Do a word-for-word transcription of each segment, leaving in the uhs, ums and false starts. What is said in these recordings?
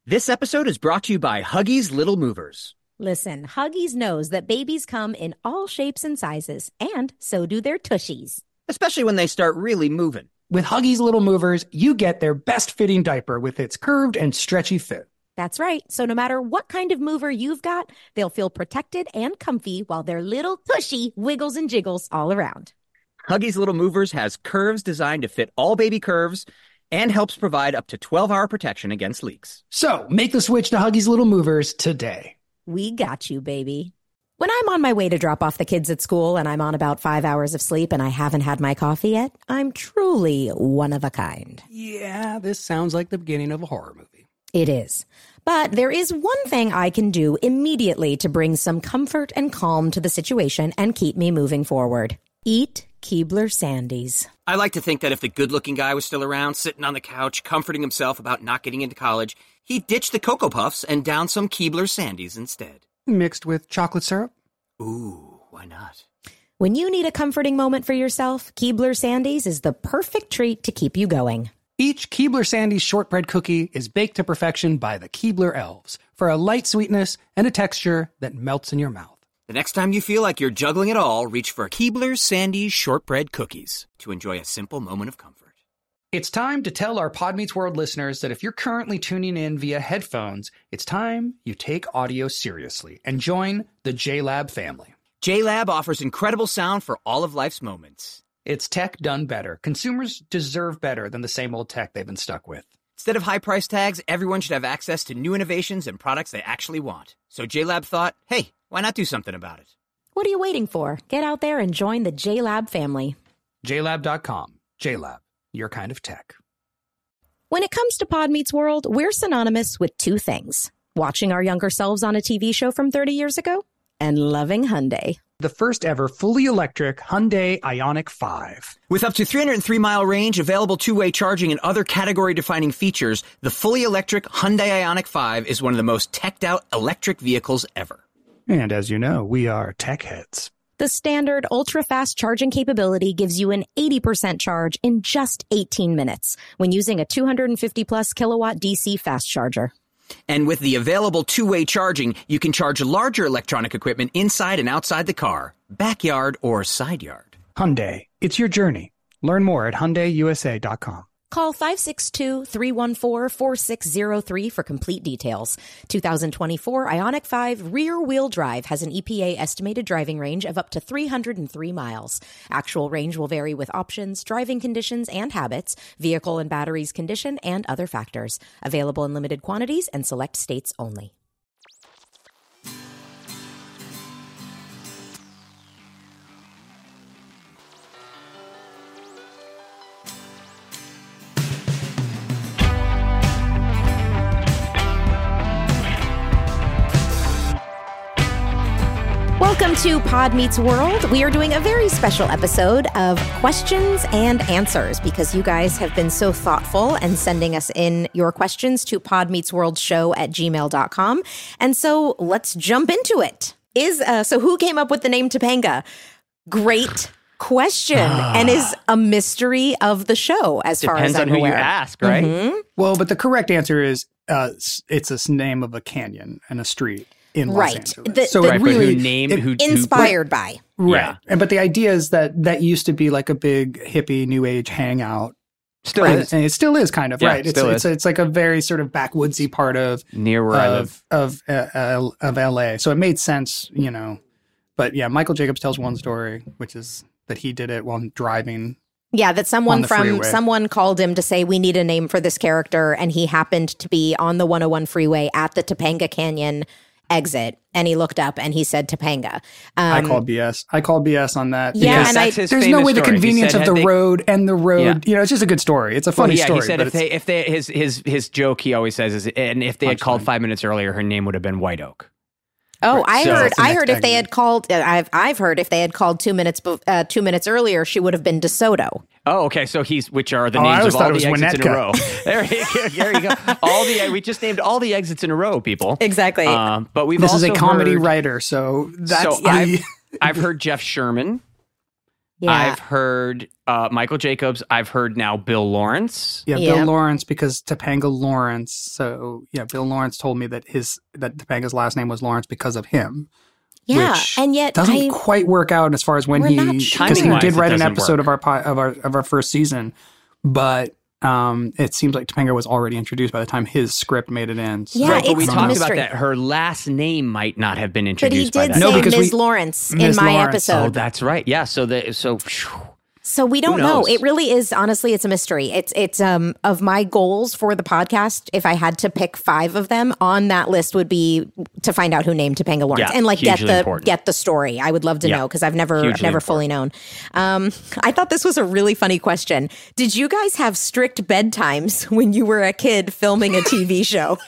This episode is brought to you by Huggies Little Movers. Listen, Huggies knows that babies come in all shapes and sizes, and so do their tushies. Especially when they start really moving. With Huggies Little Movers, you get their best-fitting diaper with its curved and stretchy fit. That's right. So no matter what kind of mover you've got, they'll feel protected and comfy while their little tushy wiggles and jiggles all around. Huggies Little Movers has curves designed to fit all baby curves and helps provide up to twelve hour protection against leaks. So make the switch to Huggies Little Movers today. We got you, baby. When I'm on my way to drop off the kids at school and I'm on about five hours of sleep and I haven't had my coffee yet, I'm truly one of a kind. Yeah, this sounds like the beginning of a horror movie. It is. But there is one thing I can do immediately to bring some comfort and calm to the situation and keep me moving forward. Eat Keebler Sandies. I like to think that if the good-looking guy was still around, sitting on the couch, comforting himself about not getting into college, he'd ditch the Cocoa Puffs and down some Keebler Sandies instead. Mixed with chocolate syrup? Ooh, why not? When you need a comforting moment for yourself, Keebler Sandies is the perfect treat to keep you going. Each Keebler Sandies shortbread cookie is baked to perfection by the Keebler elves for a light sweetness and a texture that melts in your mouth. The next time you feel like you're juggling it all, reach for Keebler Sandies shortbread cookies to enjoy a simple moment of comfort. It's time to tell our Pod Meets World listeners that if you're currently tuning in via headphones, it's time you take audio seriously and join the J-Lab family. J-Lab offers incredible sound for all of life's moments. It's tech done better. Consumers deserve better than the same old tech they've been stuck with. Instead of high price tags, everyone should have access to new innovations and products they actually want. So J-Lab thought, hey, why not do something about it? What are you waiting for? Get out there and join the J-Lab family. J lab dot com. J-Lab, your kind of tech. When it comes to Pod Meets World, we're synonymous with two things. Watching our younger selves on a T V show from thirty years ago and loving Hyundai. The first ever fully electric Hyundai Ioniq five. With up to three hundred three mile range, available two-way charging, and other category-defining features, the fully electric Hyundai Ioniq five is one of the most teched-out electric vehicles ever. And as you know, we are tech heads. The standard ultra-fast charging capability gives you an eighty percent charge in just eighteen minutes when using a two hundred fifty plus kilowatt D C fast charger. And with the available two-way charging, you can charge larger electronic equipment inside and outside the car, backyard or side yard. Hyundai, it's your journey. Learn more at Hyundai U S A dot com. Call five six two, three one four, four six zero three for complete details. two thousand twenty-four Ioniq five rear-wheel drive has an E P A estimated driving range of up to three hundred three miles. Actual range will vary with options, driving conditions and habits, vehicle and batteries condition, and other factors. Available in limited quantities and select states only. Welcome to Pod Meets World. We are doing a very special episode of questions and answers because you guys have been so thoughtful and sending us in your questions to podmeetsworldshow at gmail dot com. And so let's jump into it. Is uh, so who came up with the name Topanga? Great question, and is a mystery of the show as far as Depends I'm on who aware. you ask, right? Mhm. Well, but the correct answer is uh, it's a name of a canyon and a street in Los Right. Angeles. The- so the- it Right, really but who named it- who Inspired by. right. Yeah. And but the idea is that that used to be like a big hippie new age hangout. Still and, is and it still is kind of Yeah, right. It's still it's, is. it's like a very sort of backwoodsy part of near where I live. of of uh, of L A. So it made sense, you know. But yeah, Michael Jacobs tells one story, which is that he did it while driving. Yeah, that someone On the from freeway. someone called him to say we need a name for this character, and he happened to be on the one oh one freeway at the Topanga Canyon exit, and he looked up and he said Topanga. Um, I call B S. I call B S on that. Yeah, because and I- That's his there's no famous way the story. He convenience said of had the they- road and the road, Yeah. you know, it's just a good story. It's a Well, funny yeah, story. he said but if it's- they if they his his his joke he always says is and if they had called Punchline. five minutes earlier, her name would have been White Oak. Oh, Right, I so heard. it's the I next heard if they exit. had called. Uh, I've I've heard if they had called two minutes bef- uh, two minutes earlier, she would have been DeSoto. Oh, okay. So he's which are the Oh, I names always of thought all it the was exits in a Winnetka. row. There you go. There you go. All the we just named all the exits in a row, people. Exactly. Um, but we've this is also a comedy heard, writer, so that's So the, I've, I've heard Jeff Sherman. Yeah. I've heard uh, Michael Jacobs. I've heard now Bill Lawrence. Yeah, Yeah. Bill Lawrence, because Topanga Lawrence. So yeah, Bill Lawrence told me that his that Topanga's last name was Lawrence because of him. Yeah, which and yet doesn't I, quite work out as far as when We're he not sure. because he Timing-wise, did it write an doesn't episode work. of our pi- of our of our first season, but um, it seems like Topanga was already introduced by the time his script made it in. So. Yeah, Right, but we it's a talked mystery. about that. Her last name might not have been but he introduced by did that. No, say because Miz we- Lawrence in Miz my Lawrence. episode. Oh, that's right. Yeah. So the so. phew. So we don't Who know. knows? It really is, honestly, it's a mystery. It's it's um of my goals for the podcast. If I had to pick five of them, on that list would be to find out who named Topanga Lawrence Yeah, and like get hugely the important. get the story. I would love to Yeah, know because I've never hugely never fully known. Um, I thought this was a really funny question. Did you guys have strict bedtimes when you were a kid filming a T V show?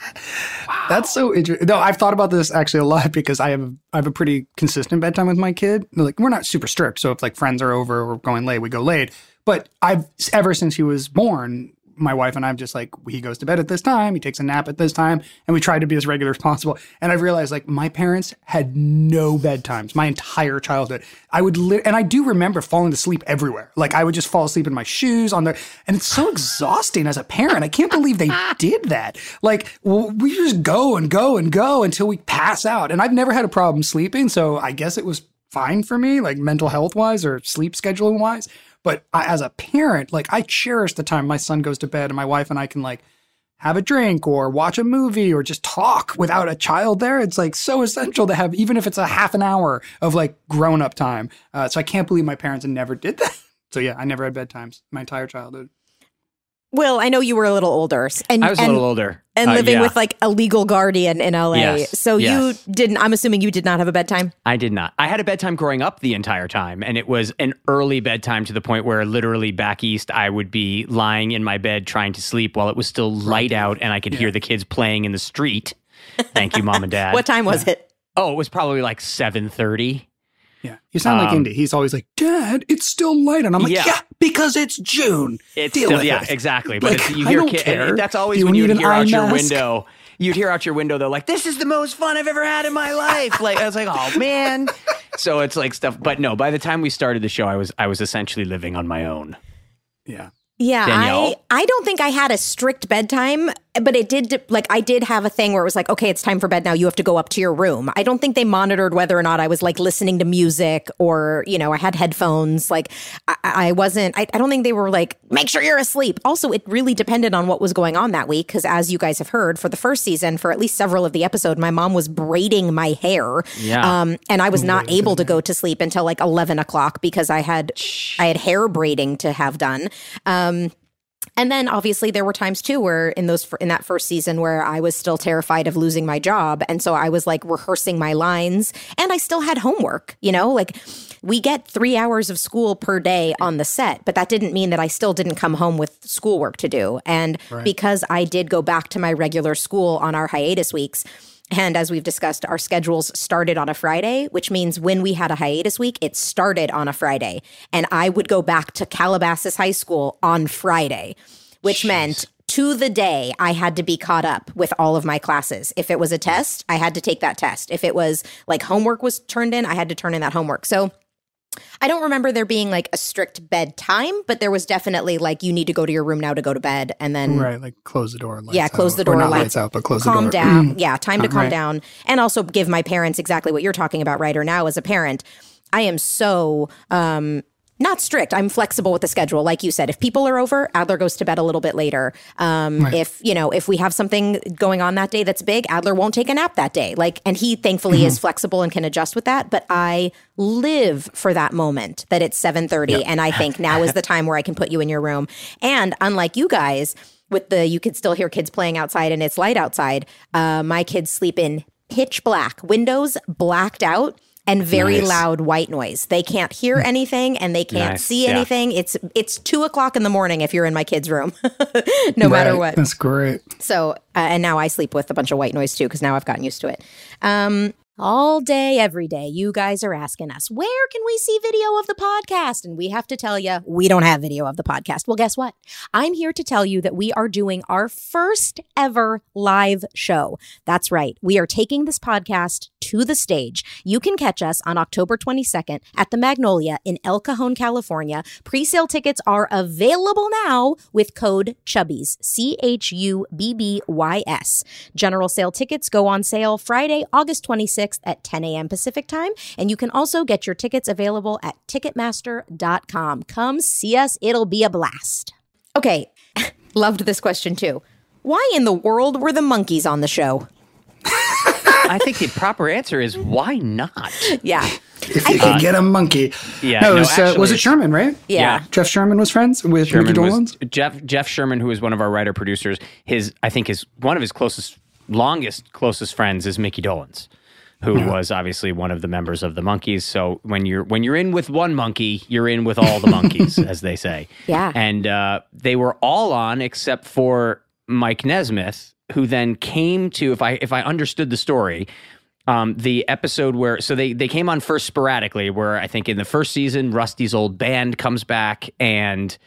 That's so interesting. No, I've thought about this actually a lot because I have I have a pretty consistent bedtime with my kid. Like we're not super strict, so if like friends are over or we're going late, we go late. But I've ever since he was born, my wife and I've just like he goes to bed at this time, he takes a nap at this time, and we try to be as regular as possible. And I've realized like my parents had no bedtimes my entire childhood. I would li- and I do remember falling to sleep everywhere. Like I would just fall asleep in my shoes on the, and it's so exhausting as a parent. I can't believe they did that. Like well, we just go and go and go until we pass out. And I've never had a problem sleeping, so I guess it was fine for me, like mental health wise or sleep scheduling wise. But I, as a parent, like I cherish the time my son goes to bed and my wife and I can like have a drink or watch a movie or just talk without a child there. It's like so essential to have, even if it's a half an hour of like grown up time. Uh, so I can't believe my parents never did that. So yeah, I never had bedtimes my entire childhood. Will, I know you were a little older, and I was a and, little older. and Uh, living yeah. with like a legal guardian in L A. Yes, So yes. you didn't. I'm assuming you did not have a bedtime. I did not. I had a bedtime growing up the entire time, and it was an early bedtime to the point where literally back east, I would be lying in my bed trying to sleep while it was still light out and I could hear the kids playing in the street. Thank you, Mom and Dad. What time was it? Oh, it was probably like seven thirty. Yeah. You sound like Um, Indy. He's always like, Dad, it's still light. And I'm like, Yeah. yeah, because it's June. It's Deal still, with yeah, it. exactly. But Like, it's, you I hear don't kid, care. that's always You when need you'd an hear eye out your mask? window. You'd hear out your window, they're like, this is the most fun I've ever had in my life. Like, I was like, oh man. So it's like stuff. But no, by the time we started the show, I was I was essentially living on my own. Yeah. Yeah, Danielle? I I don't think I had a strict bedtime, but it did like I did have a thing where it was like, okay, it's time for bed now. You have to go up to your room. I don't think they monitored whether or not I was like listening to music or, you know, I had headphones. Like I, I wasn't, I, I don't think they were like, make sure you're asleep. Also, it really depended on what was going on that week. Cause as you guys have heard for the first season, for at least several of the episode, my mom was braiding my hair. Yeah. Um, and I was not able to go to sleep until like eleven o'clock because I had, I had hair braiding to have done. Um, And then obviously there were times too where in those in that first season where I was still terrified of losing my job. And so I was like rehearsing my lines and I still had homework, you know, like we get three hours of school per day on the set, but that didn't mean that I still didn't come home with schoolwork to do. And Right. because I did go back to my regular school on our hiatus weeks, and as we've discussed, our schedules started on a Friday, which means when we had a hiatus week, it started on a Friday. And I would go back to Calabasas High School on Friday, which Jeez. meant to the day I had to be caught up with all of my classes. If it was a test, I had to take that test. If it was like homework was turned in, I had to turn in that homework. So I don't remember there being like a strict bedtime, but there was definitely like, you need to go to your room now to go to bed. And then Right. Like close the door. Lights yeah, close out. the door, Or not lights- lights out, but close calm the door. down. Yeah, time to Uh, calm right. down. And also give my parents exactly what you're talking about right or now as a parent. I am so um not strict. I'm flexible with the schedule. Like you said, if people are over, Adler goes to bed a little bit later. Um, Right. If, you know, if we have something going on that day that's big, Adler won't take a nap that day. Like, and he thankfully Mm-hmm. is flexible and can adjust with that. But I live for that moment that it's seven thirty. And I think now is the time where I can put you in your room. And unlike you guys, with the, you could still hear kids playing outside and it's light outside. Uh, my kids sleep in pitch black, windows blacked out, and very Nice. loud white noise. They can't hear anything and they can't Nice, see yeah. anything. It's it's two o'clock in the morning if you're in my kid's room, no matter Right. what. That's great. So, uh, and now I sleep with a bunch of white noise too, because now I've gotten used to it. Um, all day, every day, you guys are asking us, where can we see video of the podcast? And we have to tell you, we don't have video of the podcast. Well, guess what? I'm here to tell you that we are doing our first ever live show. That's right. We are taking this podcast to the stage. You can catch us on October twenty-second at the Magnolia in El Cajon, California. Pre-sale tickets are available now with code Chubbies, C H U B B Y S. General sale tickets go on sale Friday, August twenty-sixth at ten a.m. Pacific time, and you can also get your tickets available at ticketmaster dot com. Come see us. It'll be a blast. Okay, loved this question too. Why in the world were the monkeys on the show? I think the proper answer is why not? Yeah. If you could get a monkey. Yeah. No, it no, was, uh, actually, was it Sherman, right? Yeah. Yeah. Jeff Sherman was friends with Sherman Mickey was- Dolenz? Jeff Jeff Sherman, who is one of our writer producers, his I think his one of his closest, longest closest friends is Mickey Dolenz, who Yeah. was obviously one of the members of the Monkees. So when you're when you're in with one monkey, you're in with all the monkeys, as they say. Yeah. And uh, they were all on except for Mike Nesmith, who then came to, if I if I understood the story, um, the episode where so they they came on first sporadically, where I think in the first season Rusty's old band comes back and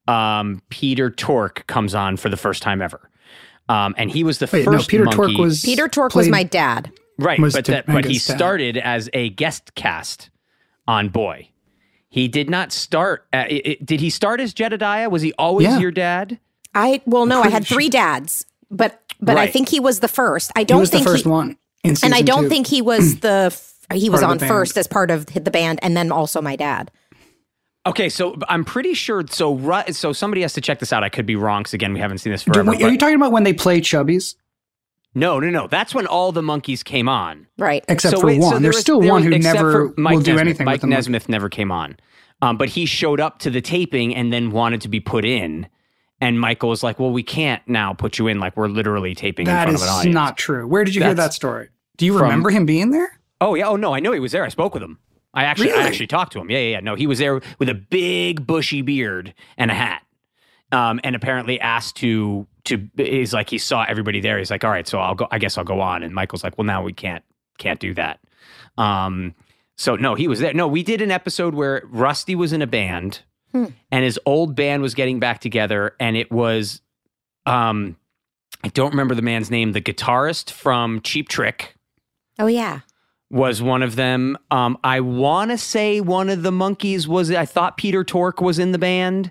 um, Peter Tork comes on for the first time ever, um, and he was the Wait, first no, Peter monkey. Tork was Peter Tork was played- my dad. Right, was but that, but he Tomanga's dad. started as a guest cast on Boy. He did not start. Uh, it, it- did he start as Jedediah? Was he always Yeah. your dad? I well, no, I pretty had sure- three dads, but but I Right. think he was the first. I He don't was the think first he, one in season and I don't two. think he was the f- he was Part of on the band. first as part of the band, and then also my dad. Okay, so I'm pretty sure. So Ru- so somebody has to check this out. I could be wrong because again, we haven't seen this Do- forever. wait, are but- you talking about when they play Chubbies? no, no, no. That's when all the monkeys came on. Right. Except So for wait, so one. there There's was- still there one was- who except never for Mike will do Nesmith. anything Mike with the monkey. Nesmith never came on, um, but he showed up to the taping and then wanted to be put in. And Michael was like, "Well, we can't now put you in. Like we're literally taping That in front is of an audience." not true. Where did you hear That's that story? Do you from- remember him being there? Oh yeah. Oh no, I know he was there. I spoke with him. I actually, I Really? actually talked to him. Yeah, yeah, yeah. No, he was there with a big bushy beard and a hat, um, and apparently asked to to. He's like he saw everybody there. He's like, all right, so I'll go. I guess I'll go on. And Michael's like, well, now we can't can't do that. Um, so no, he was there. No, we did an episode where Rusty was in a band, Hmm. and his old band was getting back together, and it was, um, I don't remember the man's name. The guitarist from Cheap Trick Oh yeah. was one of them. Um, I want to say one of the monkeys was. I thought Peter Tork was in the band.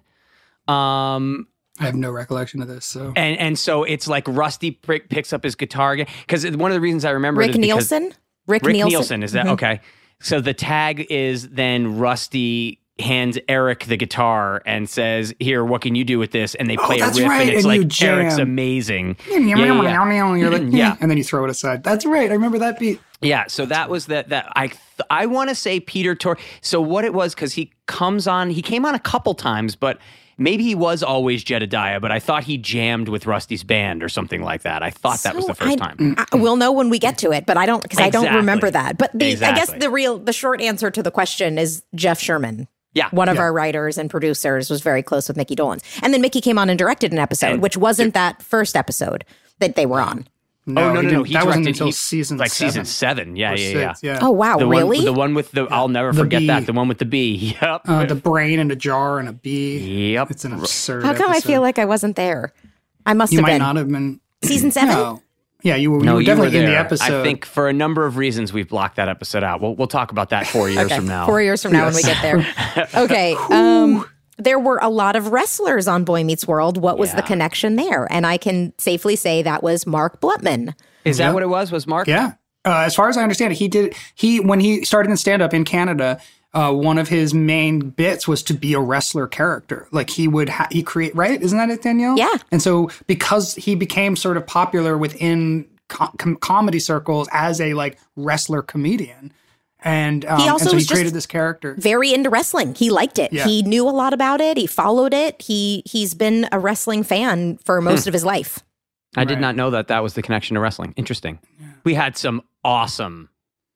Um, I have no recollection of this. So and and so it's like Rusty pick, picks up his guitar again because one of the reasons I remember Rick it is because Nielsen. Rick, Rick Nielsen. Nielsen is that Mhm. okay? So the tag is then Rusty hands Eric the guitar and says, "Here, what can you do with this?" And they Oh, play a that's riff, right, and it's and you like Eric's jam. amazing. yeah, yeah, yeah. you're like, Yeah. and then you throw it aside. That's right. I remember that beat. Yeah, so that was that. That I th- I want to say Peter Tork. So what it was because he comes on, he came on a couple times, but maybe he was always Jedediah. But I thought he jammed with Rusty's band or something like that. I thought that was So the first I- time. I, we'll know when we get to it, but I don't because I don't Exactly. remember that. But the, I guess Exactly. the real the short answer to the question is Jeff Sherman. Yeah, One of Yeah. our writers and producers was very close with Mickey Dolenz. And then Mickey came on and directed an episode, And- which wasn't that first episode that they were on. No, oh no, he no, no. didn't- He that wasn't directed- until he- season like seven season seven. Yeah, or yeah, six, yeah. Oh, wow, The really? One, the one with the I'll never The forget that. bee. The one with the bee. Yep. Uh, the brain in a jar and a bee. Yep. It's an absurd. How come I episode. feel like I wasn't there? I must you have might been. not have been Season seven? No. Yeah, you were, you No, were you definitely were in the there. episode. I think for a number of reasons we've blocked that episode out. We'll we'll talk about that four years Okay, from now. Four years from now when we get there. Okay. Um, there were a lot of wrestlers on Boy Meets World. What was the Yeah. connection there? And I can safely say that was Mark Blutman. Is that Yeah. what it was? Was Mark? Yeah. Uh, as far as I understand it, he did. He when he started in stand up in Canada, uh, one of his main bits was to be a wrestler character. Like he would ha- he create right? Isn't that it, Danielle? Yeah. And so because he became sort of popular within co- com- comedy circles as a like wrestler comedian, and um, He also and so he was just- created this character. Very into wrestling. He liked it. Yeah. He knew a lot about it. He followed it. He he's been a wrestling fan for most of his life. I did Right. not know that that was the connection to wrestling. Interesting. We had some awesome,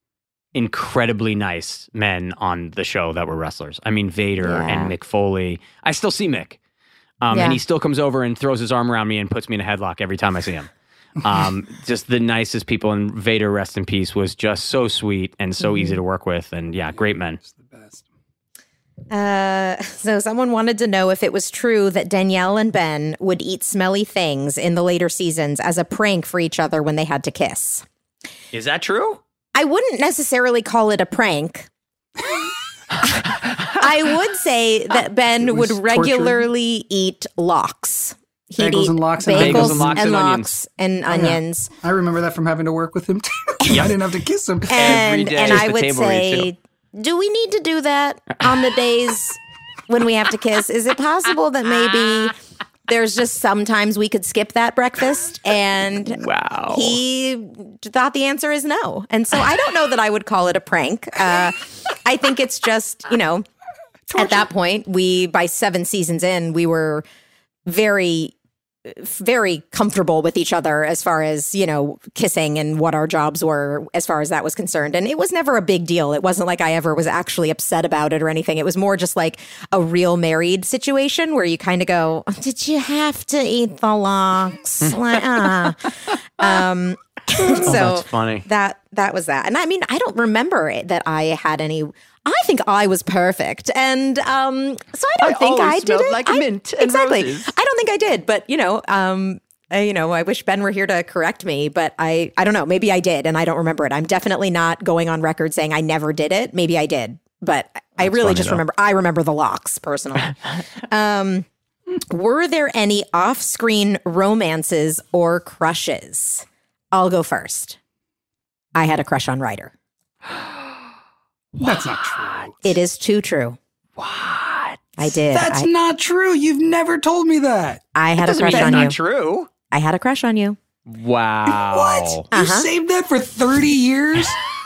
incredibly nice men on the show that were wrestlers. I mean, Vader Yeah. and Mick Foley. I still see Mick. Um, Yeah. And he still comes over and throws his arm around me and puts me in a headlock every time I see him. Um, just the nicest people. And Vader, rest in peace, was just so sweet and so easy to work with. And yeah, great men. It's the best. Uh, so someone wanted to know if it was true that Danielle and Ben would eat smelly things in the later seasons as a prank for each other when they had to kiss. Is that true? I wouldn't necessarily call it a prank. I would say that Ben would regularly tortured. eat lox. He'd bagels eat and lox bagels and, bagels and lox and, and lox and onions. Oh, yeah. I remember that from having to work with him too. I didn't have to kiss him and, every day. And I would table say, do we need to do that on the days when we have to kiss? Is it possible that maybe there's just sometimes we could skip that breakfast? And wow. he thought the answer is no. And so I don't know that I would call it a prank. Uh, I think it's just, you know, Torture. At that point, we, by seven seasons in, we were very, very comfortable with each other as far as, you know, kissing and what our jobs were as far as that was concerned. And it was never a big deal. It wasn't like I ever was actually upset about it or anything. It was more just like a real married situation where you kind of go, did you have to eat the lox? Like, ah. Um, oh, so that's funny. That, that was that. And I mean, I don't remember it, that I had any... I think I was perfect, and um, so I don't I think I smelled did it. like I, mint and exactly. roses. I don't think I did, but you know, um, I, you know, I wish Ben were here to correct me, but I, I don't know. Maybe I did, and I don't remember it. I'm definitely not going on record saying I never did it. Maybe I did, but That's I really just though. remember. I remember the lox personally. um, were there any off-screen romances or crushes? I'll go first. I had a crush on Ryder. That's not true. It is too true. What? I did. That's I, not true. You've never told me that. I had that a crush mean on that's you. Not true. I had a crush on you. Wow. What? Uh-huh. You saved that for thirty years?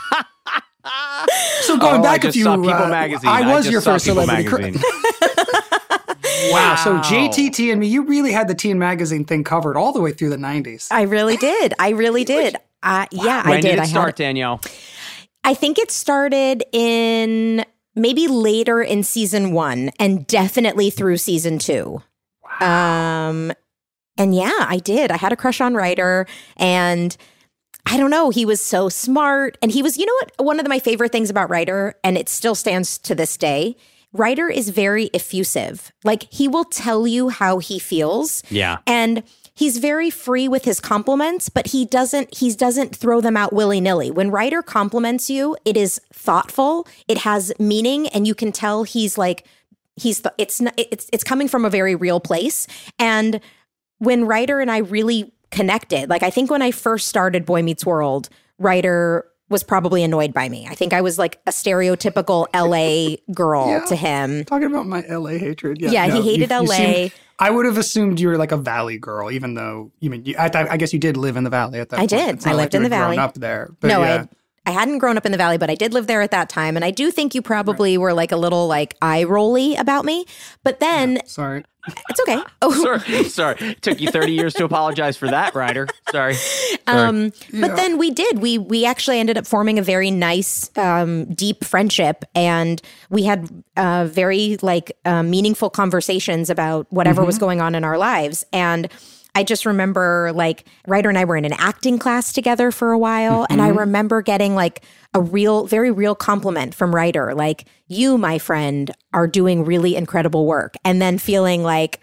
So going oh, back I just a few, saw People uh, magazine. I was I your saw first People celebrity magazine. crush. Wow. So J T T and me, you really had the teen magazine thing covered all the way through the nineties. I really did. I really did. Uh, yeah, when I did. did it I start, had, Danielle? I think it started in maybe later in season one and definitely through season two. Wow. Um, and yeah, I did. I had a crush on Ryder, and I don't know. He was so smart, and he was, you know what? One of my favorite things about Ryder, and it still stands to this day, Ryder is very effusive. Like, he will tell you how he feels. Yeah. And he's very free with his compliments, but he doesn't he doesn't throw them out willy-nilly. When Ryder compliments you, it is thoughtful, it has meaning, and you can tell he's like he's the, it's not, it's it's coming from a very real place. And when Ryder and I really connected, like I think when I first started Boy Meets World, Ryder was probably annoyed by me. I think I was like a stereotypical L A girl Yeah. to him. Talking about my L A hatred. Yeah, Yeah, no, he hated you, L A. You seemed, I would have assumed you were like a Valley girl, even though you mean you, I, I guess you did live in the Valley at that I point. did. It's not I like lived you in the had grown Valley. up there. But No, yeah. I I hadn't grown up in the Valley, but I did live there at that time. And I do think you probably were like a little like eye rolly about me. But then Sorry. it's okay. Oh, Sorry, sorry. It took you thirty years to apologize for that, Ryder. Sorry. Sorry. Um, but Yeah. then we did. We we actually ended up forming a very nice, um, deep friendship, and we had uh, very like uh, meaningful conversations about whatever was going on in our lives. And I just remember like Ryder and I were in an acting class together for a while, and I remember getting like a real, very real compliment from Ryder, like, you, my friend, are doing really incredible work, and then feeling like,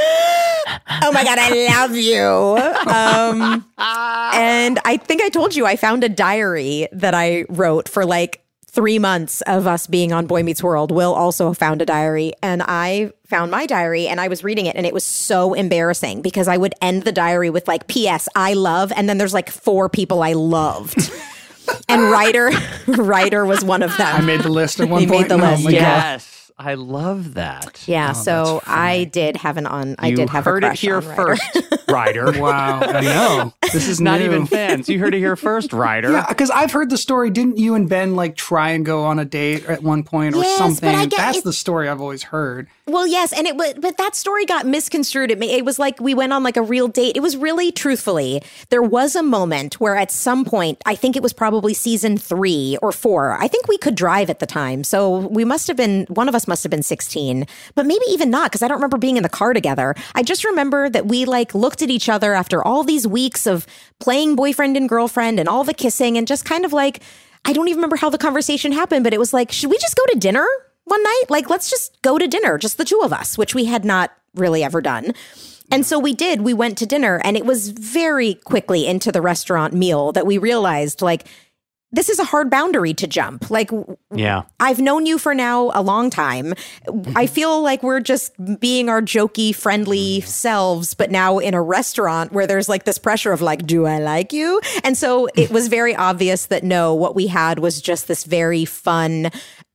oh my God, I love you. Um, and I think I told you I found a diary that I wrote for like three months of us being on Boy Meets World. Will also found a diary, and I found my diary, and I was reading it, and it was so embarrassing because I would end the diary with like, P S I love, and then there's like four people I loved. And Ryder, Ryder was one of them. I made the list at one He made point. the Oh list, my yeah. God. Yes, I love that. Yeah, Oh, so that's funny. I did have an on. I you did have heard a it crush here on Ryder. first, Ryder. Wow. I know. This is Not new. even fans. You heard it here first, Ryder. Yeah, because I've heard the story. Didn't you and Ben like try and go on a date at one point or Yes, but something? I get- That's it- the story I've always heard. Well, yes, and it was, but that story got misconstrued. It, ma- it was like we went on like a real date. It was really, truthfully, there was a moment where at some point, I think it was probably season three or four. I think we could drive at the time, so we must have been, one of us must have been sixteen, but maybe even not, because I don't remember being in the car together. I just remember that we like looked at each other after all these weeks of playing boyfriend and girlfriend and all the kissing, and just kind of like, I don't even remember how the conversation happened, but it was like, should we just go to dinner one night? Like, let's just go to dinner, just the two of us, which we had not really ever done. And so we did. We went to dinner, and it was very quickly into the restaurant meal that we realized, like, this is a hard boundary to jump. Like, yeah, I've known you for now a long time. I feel like we're just being our jokey, friendly selves, but now in a restaurant where there's like this pressure of like, do I like you? And so it was very obvious that no, what we had was just this very fun,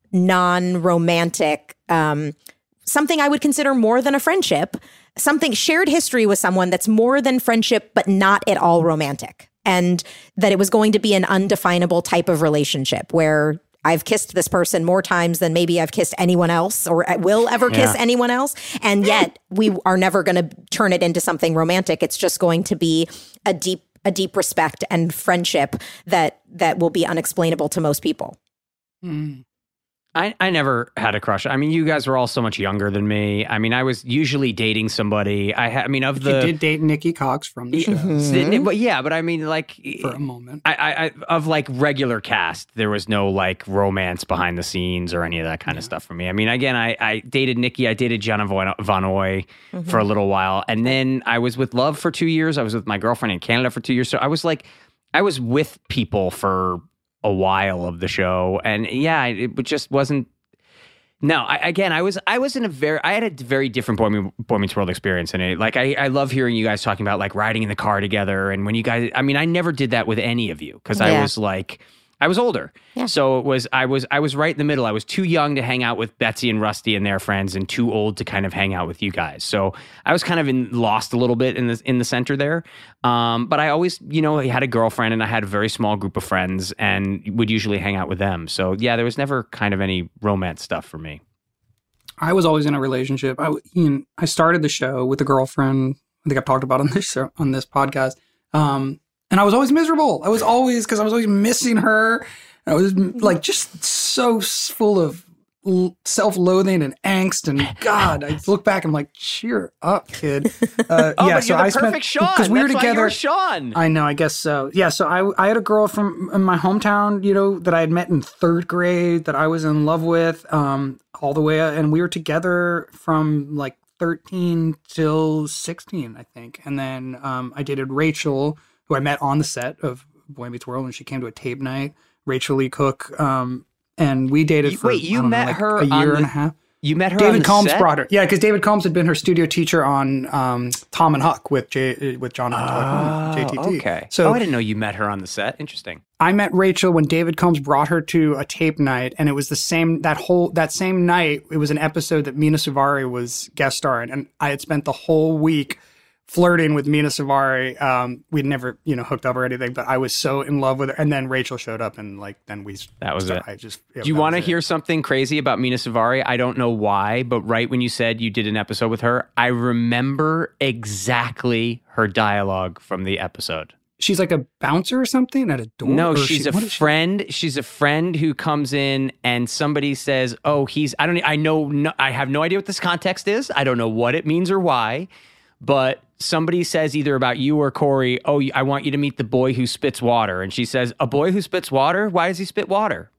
non-romantic, um, something I would consider more than a friendship, something shared history with someone that's more than friendship, but not at all romantic. And that it was going to be an undefinable type of relationship where I've kissed this person more times than maybe I've kissed anyone else or will ever kiss yeah. anyone else. And yet we are never going to turn it into something romantic. It's just going to be a deep, a deep respect and friendship that that will be unexplainable to most people. Mm. I, I never had a crush. I mean, you guys were all so much younger than me. I mean, I was usually dating somebody. I ha- I mean, of the... You did date Nikki Cox from the show. Mm-hmm. But yeah, but I mean, like... For a moment. I, I, I Of like regular cast, there was no like romance behind the scenes or any of that kind yeah. of stuff for me. I mean, again, I, I dated Nikki. I dated Jenna Von Vonoy mm-hmm. for a little while. And then I was with Love for two years. I was with my girlfriend in Canada for two years. So I was like, I was with people for a while of the show. And yeah, it just wasn't... No, I, again, I was I was in a very I had a very different Boy, Me- Boy Meets World experience in it. Like I, I love hearing you guys talking about like riding in the car together, and when you guys, I mean, I never did that with any of you because yeah. I was like, I was older, yeah. so it was I was I was right in the middle. I was too young to hang out with Betsy and Rusty and their friends, and too old to kind of hang out with you guys. So I was kind of in, lost a little bit in the in the center there. Um, but I always, you know, had a girlfriend, and I had a very small group of friends, and would usually hang out with them. So yeah, there was never kind of any romance stuff for me. I was always in a relationship. I, you know, I started the show with a girlfriend. I think I've talked about on this show, on this podcast. Um, and I was always miserable. I was always because I was always missing her. I was like just so full of self-loathing and angst. And God, I look back and I'm like, cheer up, kid. Uh, oh, yeah, but so you're the I perfect spent, Sean. we were That's together. Why you're Sean. I know. I guess so. Yeah. So I I had a girl from in my hometown, you know, that I had met in third grade that I was in love with, um, all the way, and we were together from like thirteen till sixteen, I think. And then um, I dated Rachel, who I met on the set of Boy Meets World, and she came to a tape night. Rachel Lee Cook, um, and we dated for wait. You know, met like her a year on the, and a half. You met her. David on the Combs set? brought her. Yeah, because David Combs had been her studio teacher on um, Tom and Huck with J, with Jonathan oh, J T T. Okay. So oh, I didn't know you met her on the set. Interesting. I met Rachel when David Combs brought her to a tape night, and it was the same that whole that same night. It was an episode that Mina Suvari was guest starring, and I had spent the whole week flirting with Mina Suvari. Um, we'd never, you know, hooked up or anything, but I was so in love with her. And then Rachel showed up, and like then we that was started, it. I just yeah, do you want to hear something crazy about Mina Suvari? I don't know why, but right when you said you did an episode with her, I remember exactly her dialogue from the episode. She's like a bouncer or something at a door. No, she's she, a friend. She? She's a friend who comes in and somebody says, "Oh, he's." I don't. I know. No, I have no idea what this context is. I don't know what it means or why, but somebody says either about you or Corey, "Oh, I want you to meet the boy who spits water," and she says, "A boy who spits water? Why does he spit water?"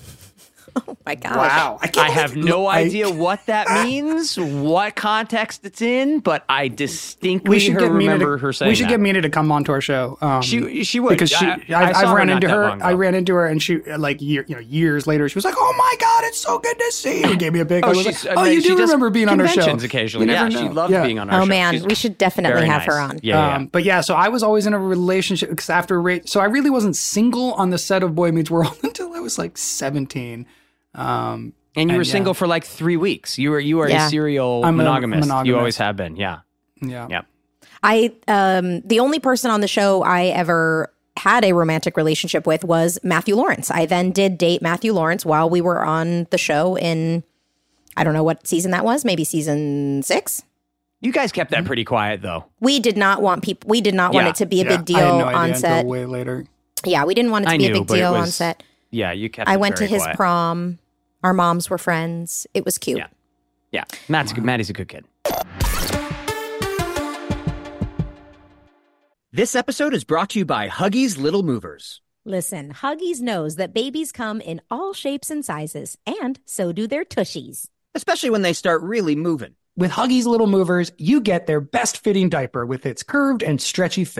Oh my gosh. Wow. I, I have no I, idea what that means, what context it's in, but I distinctly we should her get remember to, her saying We should that. get Mina to come onto our show. Um, she she would. Because she, I, I, I saw I've her ran not into that her. long ago. I ran into her, and she, like, year, you know, years later, she was like, "Oh my God, it's so good to see you." And gave me a big Oh, hug. I was she's, like, uh, oh, you she do does remember being on our show. Conventions occasionally. You Yeah, never she know. loved yeah. being on our oh, show. man. She's we should definitely very have nice. her on. Yeah, yeah, Um, yeah. but yeah, so I was always in a relationship because after Ra- so I really wasn't single on the set of Boy Meets World until I was like seventeen. Um, And you and were yeah. single for like three weeks. You were you were Yeah. a serial I'm a monogamist. monogamist. You always have been. Yeah. yeah. Yeah. I um the only person on the show I ever had a romantic relationship with was Matthew Lawrence. I then did date Matthew Lawrence while we were on the show in I don't know what season that was, maybe season six. You guys kept that pretty quiet though. We did not want people we did not want Yeah. it to be a Yeah, big deal I had no idea on until set. way later. Yeah, we didn't want it to I be knew, a big but it deal on was- set. Yeah, you kept I it went to very his quiet. prom. Our moms were friends. It was cute. Yeah. Yeah. Matt's wow. Maddie's a good kid. This episode is brought to you by Huggies Little Movers. Listen, Huggies knows that babies come in all shapes and sizes, and so do their tushies. Especially when they start really moving. With Huggies Little Movers, you get their best fitting diaper with its curved and stretchy fit.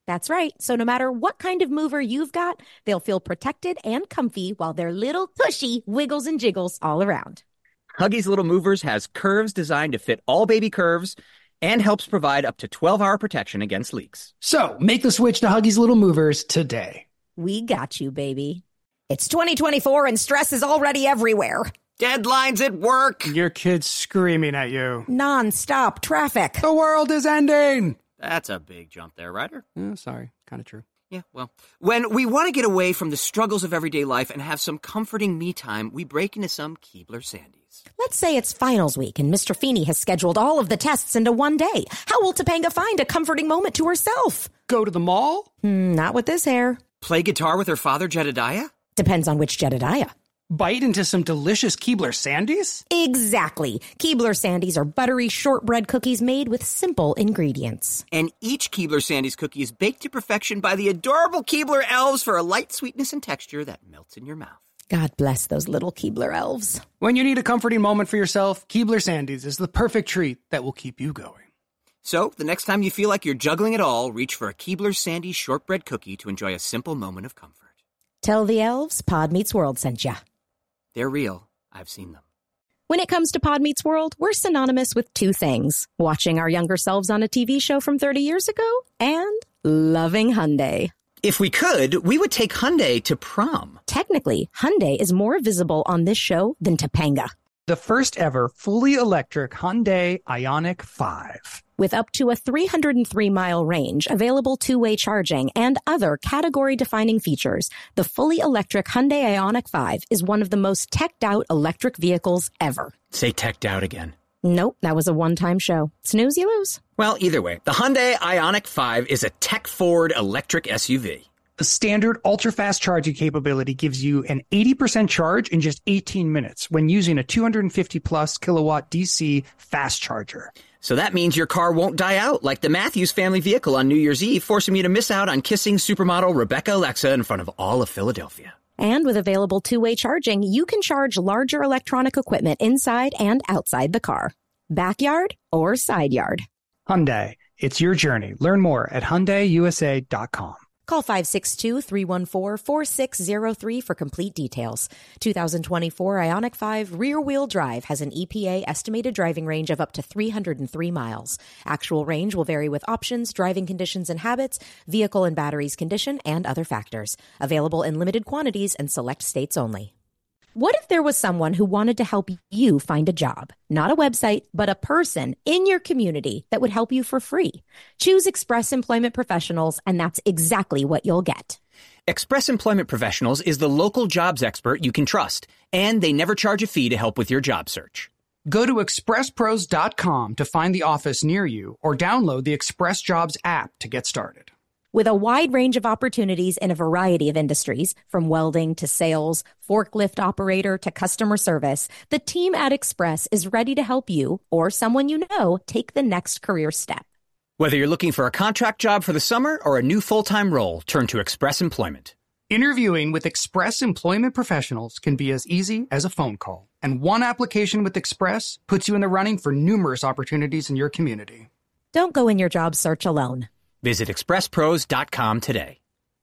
That's right. So no matter what kind of mover you've got, they'll feel protected and comfy while their little tushy wiggles and jiggles all around. Huggies Little Movers has curves designed to fit all baby curves and helps provide up to twelve hour protection against leaks. So make the switch to Huggies Little Movers today. We got you, baby. It's twenty twenty-four and stress is already everywhere. Deadlines at work. Your kid's screaming at you. Non-stop traffic. The world is ending. That's a big jump there, Ryder. Oh, sorry. Kind of true. Yeah, well, when we want to get away from the struggles of everyday life and have some comforting me time, we break into some Keebler Sandies. Let's say it's finals week and Mister Feeney has scheduled all of the tests into one day. How will Topanga find a comforting moment to herself? Go to the mall? Hmm, not with this hair. Play guitar with her father, Jedediah? Depends on which Jedediah. Bite into some delicious Keebler Sandies? Exactly. Keebler Sandies are buttery shortbread cookies made with simple ingredients. And each Keebler Sandies cookie is baked to perfection by the adorable Keebler elves for a light sweetness and texture that melts in your mouth. God bless those little Keebler elves. When you need a comforting moment for yourself, Keebler Sandies is the perfect treat that will keep you going. So, the next time you feel like you're juggling it all, reach for a Keebler Sandies shortbread cookie to enjoy a simple moment of comfort. Tell the elves Pod Meets World sent ya. They're real. I've seen them. When it comes to Pod Meets World, we're synonymous with two things: watching our younger selves on a T V show from thirty years ago and loving Hyundai. If we could, we would take Hyundai to prom. Technically, Hyundai is more visible on this show than Topanga. The first ever fully electric Hyundai Ioniq five. With up to a three hundred three mile range, available two-way charging, and other category-defining features, the fully electric Hyundai Ioniq five is one of the most teched-out electric vehicles ever. Say teched out again. Nope, that was a one-time show. Snooze, you lose. Well, either way, the Hyundai Ioniq five is a tech-forward electric S U V. The standard ultra-fast charging capability gives you an eighty percent charge in just eighteen minutes when using a two hundred fifty plus kilowatt D C fast charger. So that means your car won't die out like the Matthews family vehicle on New Year's Eve, forcing me to miss out on kissing supermodel Rebecca Alexa in front of all of Philadelphia. And with available two-way charging, you can charge larger electronic equipment inside and outside the car. Backyard or side yard. Hyundai, it's your journey. Learn more at Hyundai U S A dot com. Call five six two, three one four, four six zero three for complete details. two thousand twenty-four Ioniq five rear-wheel drive has an E P A estimated driving range of up to three hundred three miles. Actual range will vary with options, driving conditions and habits, vehicle and batteries condition, and other factors. Available in limited quantities and select states only. What if there was someone who wanted to help you find a job? Not a website, but a person in your community that would help you for free. Choose Express Employment Professionals, and that's exactly what you'll get. Express Employment Professionals is the local jobs expert you can trust, and they never charge a fee to help with your job search. Go to express pros dot com to find the office near you or download the Express Jobs app to get started. With a wide range of opportunities in a variety of industries, from welding to sales, forklift operator to customer service, the team at Express is ready to help you or someone you know take the next career step. Whether you're looking for a contract job for the summer or a new full-time role, turn to Express Employment. Interviewing with Express Employment Professionals can be as easy as a phone call, and one application with Express puts you in the running for numerous opportunities in your community. Don't go in your job search alone. Visit express pros dot com today.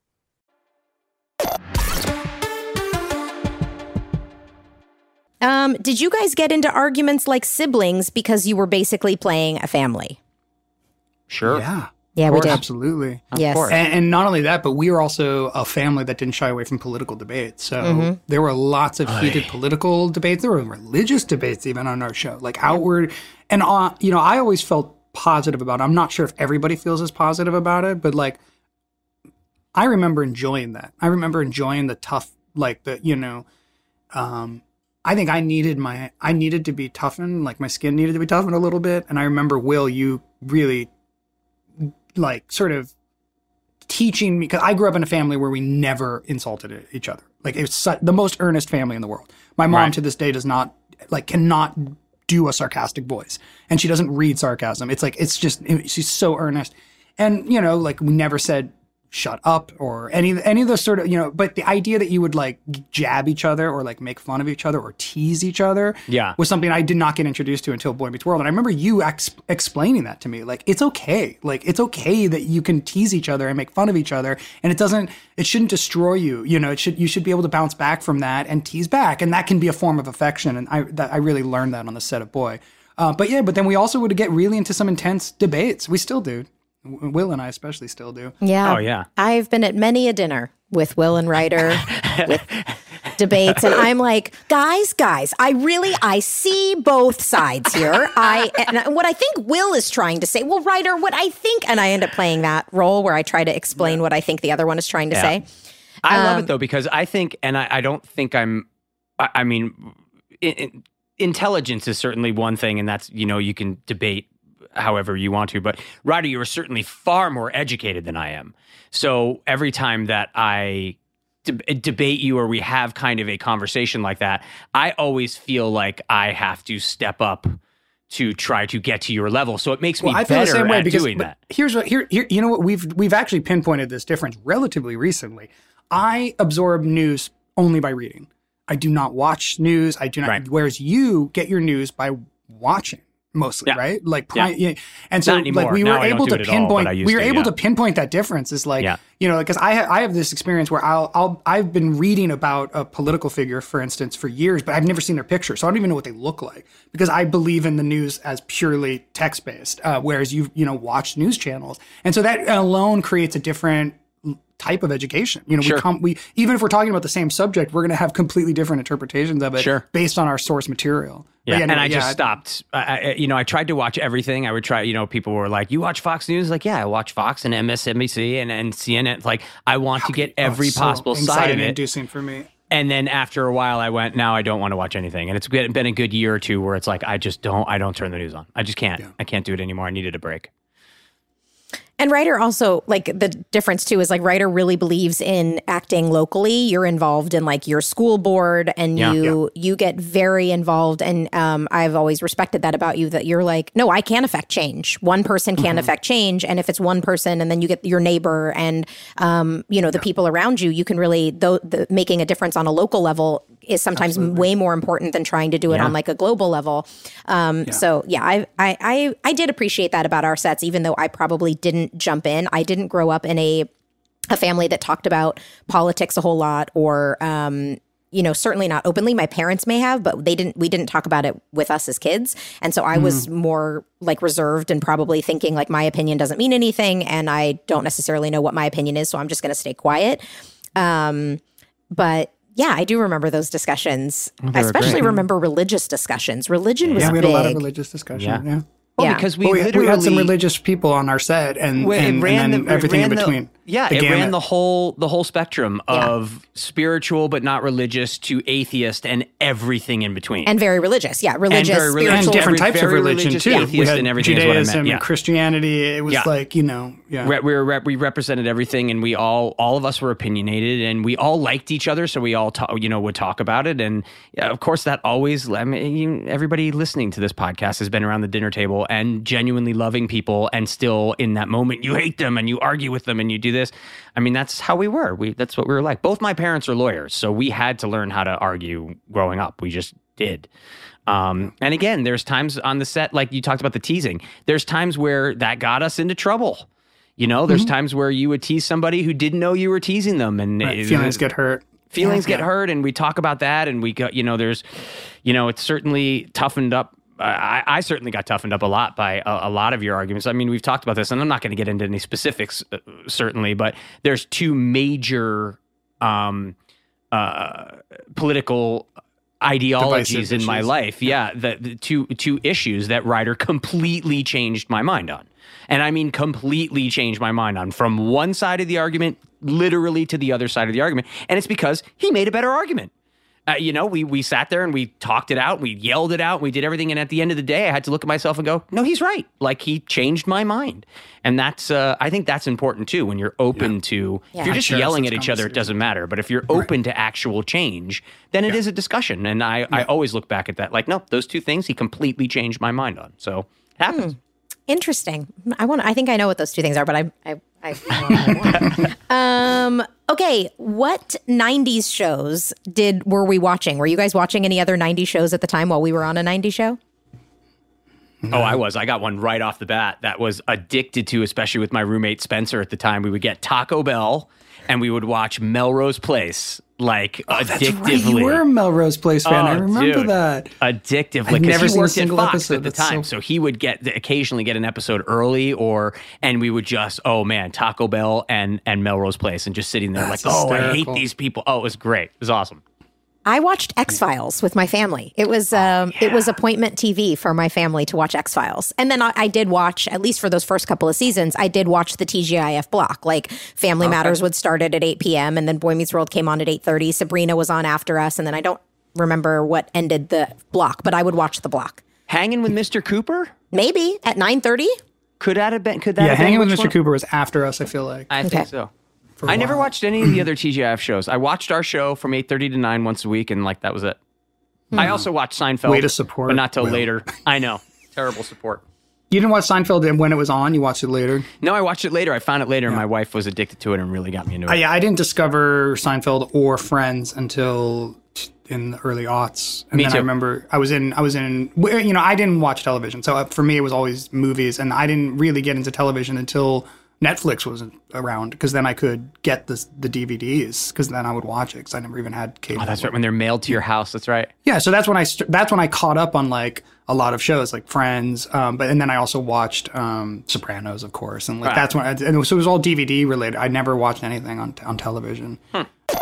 Um, did you guys get into arguments like siblings because you were basically playing a family? Sure. Yeah. Yeah, we did. Absolutely. Yes. course. And, and not only that, but we were also a family that didn't shy away from political debates. So Mhm. there were lots of heated political debates. There were religious debates even on our show, like outward. And, uh, you know, I always felt positive about it. I'm not sure if everybody feels as positive about it, but like, I remember enjoying that. I remember enjoying the tough, like the, you know, um, I think I needed my, I needed to be toughened, like my skin needed to be toughened a little bit. And I remember, Will, you really like sort of teaching me, because I grew up in a family where we never insulted each other. Like it was su- the most earnest family in the world. My mom Right. to this day does not, like cannot do a sarcastic voice, and she doesn't read sarcasm. It's like, it's just, she's so earnest. And, you know, like we never said shut up or any any of those sort of, you know, but the idea that you would like jab each other or like make fun of each other or tease each other yeah. was something I did not get introduced to until Boy Meets World. And I remember you ex- explaining that to me. Like, it's okay. Like, it's okay that you can tease each other and make fun of each other. And it doesn't, it shouldn't destroy you. You know, it should, you should be able to bounce back from that and tease back. And that can be a form of affection. And I, that, I really learned that on the set of Boy. Uh, but yeah, but then we also would get really into some intense debates. We still do. Will and I especially still do. Yeah. Oh, yeah. I've been at many a dinner with Will and Ryder with debates. And I'm like, guys, guys, I really, I see both sides here. I and what I think Will is trying to say, well, Ryder, what I think, and I end up playing that role where I try to explain yeah. what I think the other one is trying to yeah. say. I um, love it, though, because I think, and I, I don't think I'm, I, I mean, in, in, intelligence is certainly one thing, and that's, you know, you can debate however you want to. But Ryder, you are certainly far more educated than I am. So every time that I de- debate you or we have kind of a conversation like that, I always feel like I have to step up to try to get to your level. So it makes me well, I feel better the same way at because, doing that. Here's what here, here you know what we've we've actually pinpointed this difference relatively recently. I absorb news only by reading. I do not watch news. I do not. Right. Whereas you get your news by watching. Mostly, yeah. right? Like, yeah. yeah. and so like we were able to pinpoint. All, we were to, able yeah. to pinpoint that difference. Is like, yeah. you know, because I ha- I have this experience where I'll I'll I've been reading about a political figure, for instance, for years, but I've never seen their picture, so I don't even know what they look like because I believe in the news as purely text based, uh, whereas you you know watch news channels, and so that alone creates a different type of education. You know, sure. we come we even if we're talking about the same subject, we're going to have completely different interpretations of it sure. based on our source material. Yeah, yeah and anyway, I just yeah, stopped. I, I, you know, I tried to watch everything. I would try, you know, people were like, you watch Fox News? Like, yeah, I watch Fox and M S N B C and, and C N N. Like, I want to get every oh, so possible side of it. Inducing for me. And then after a while, I went, now I don't want to watch anything. And it's been a good year or two where it's like, I just don't, I don't turn the news on. I just can't. Yeah. I can't do it anymore. I needed a break. And Ryder also, like, the difference too is like Ryder really believes in acting locally. You're involved in like your school board and yeah, you yeah. you get very involved. And um, I've always respected that about you, that you're like, no, I can affect change. One person can mm-hmm. affect change. And if it's one person and then you get your neighbor and, um, you know, the yeah. people around you, you can really, though, the, making a difference on a local level is sometimes Absolutely. way more important than trying to do it yeah. on like a global level. Um, yeah. So yeah, I, I, I, I did appreciate that about our sets, even though I probably didn't jump in. I didn't grow up in a a family that talked about politics a whole lot, or um, you know, certainly not openly. My parents may have, but they didn't. We didn't talk about it with us as kids, and so I mm. was more like reserved and probably thinking like my opinion doesn't mean anything, and I don't necessarily know what my opinion is, so I'm just going to stay quiet. Um, but yeah, I do remember those discussions. Oh, I especially great. remember religious discussions. Religion yeah, was yeah, we had big. a lot of religious discussion. Yeah. yeah. Well, yeah. because we, well, we, literally, we had some religious people on our set, and, well, and, ran and then the, everything in the, between. Yeah, the it gamut. ran the whole the whole spectrum yeah. of spiritual but not religious to atheist and everything in between, and very religious. Yeah, religious, and, very spiritual, and different types of religion too. Atheist We had and everything Judaism yeah. and Christianity. It was yeah. like, you know, yeah. We, we were we represented everything, and we all all of us were opinionated, and we all liked each other, so we all talk, you know would talk about it, and yeah, of course that always. I mean, you, everybody listening to this podcast has been around the dinner table and genuinely loving people, and still in that moment you hate them and you argue with them and you do this. I mean, that's how we were. We that's what we were like. Both my parents are lawyers, so we had to learn how to argue growing up. We just did. Um, and again, there's times on the set, like you talked about the teasing. There's times where that got us into trouble. You know, there's mm-hmm. times where you would tease somebody who didn't know you were teasing them, and right. it, feelings get hurt. Feelings yeah. get hurt, and we talk about that, and we got, you know, there's, you know, it's certainly toughened up. I, I certainly got toughened up a lot by a, a lot of your arguments. I mean, we've talked about this, and I'm not going to get into any specifics, uh, certainly, but there's two major um, uh, political ideologies in my life. Yeah, the, the two two issues that Ryder completely changed my mind on. And I mean completely changed my mind on, from one side of the argument literally to the other side of the argument. And it's because he made a better argument. Uh, you know, we we sat there and we talked it out, we yelled it out, we did everything, and at the end of the day, I had to look at myself and go, no, he's right. Like, he changed my mind. And that's, uh, I think that's important too, when you're open yeah. to, yeah. if you're just sure, yelling at each other, it doesn't matter. But if you're open right. to actual change, then it yeah. is a discussion. And I, yeah. I always look back at that, like, no, those two things he completely changed my mind on. So, it happens. Hmm. Interesting. I want. I think I know what those two things are, but I. I, I, I want um. Okay. What nineties shows did were we watching? Were you guys watching any other nineties shows at the time while we were on a nineties show? Oh, I was. I got one right off the bat that was addicted to, especially with my roommate Spencer at the time. We would get Taco Bell and we would watch Melrose Place, like oh, addictively. That's right. You were a Melrose Place fan. Oh, I remember dude. that. Addictively. I've never he seen a worked single at Fox episode. at the That's time, so... so he would get occasionally get an episode early, or and we would just oh man, Taco Bell and and Melrose Place, and just sitting there That's like oh hysterical. I hate these people. Oh, it was great. It was awesome. I watched X-Files with my family. It was um, oh, yeah. it was appointment T V for my family to watch X-Files. And then I, I did watch, at least for those first couple of seasons, I did watch the T G I F block. Like Family okay. Matters would start at eight p.m. and then Boy Meets World came on at eight thirty. Sabrina was on after us. And then I don't remember what ended the block, but I would watch the block. Hanging with Mister Cooper? Maybe at nine thirty. Could that have been? Could that yeah, have Hanging been with Mister one? Cooper was after us, I feel like. I okay. think so. I never watched any of the other T G I F shows. I watched our show from eight thirty to nine once a week, and like that was it. Hmm. I also watched Seinfeld. Way to support. But not till Will. later. I know. Terrible support. You didn't watch Seinfeld when it was on? You watched it later? No, I watched it later. I found it later, yeah. and my wife was addicted to it and really got me into it. Uh, yeah, I didn't discover Seinfeld or Friends until in the early aughts. And me then too. I remember I was in, I was in, you know, I didn't watch television. So for me, it was always movies. And I didn't really get into television until Netflix was around, because then I could get the, the D V Ds, because then I would watch it, because I never even had cable. Oh, that's right. When they're mailed to your house. That's right. Yeah, so that's when I st- that's when I caught up on like a lot of shows like Friends, um, but and then I also watched um, Sopranos, of course, and like right. that's when I, and so it was all D V D related. I never watched anything on on television. Hmm.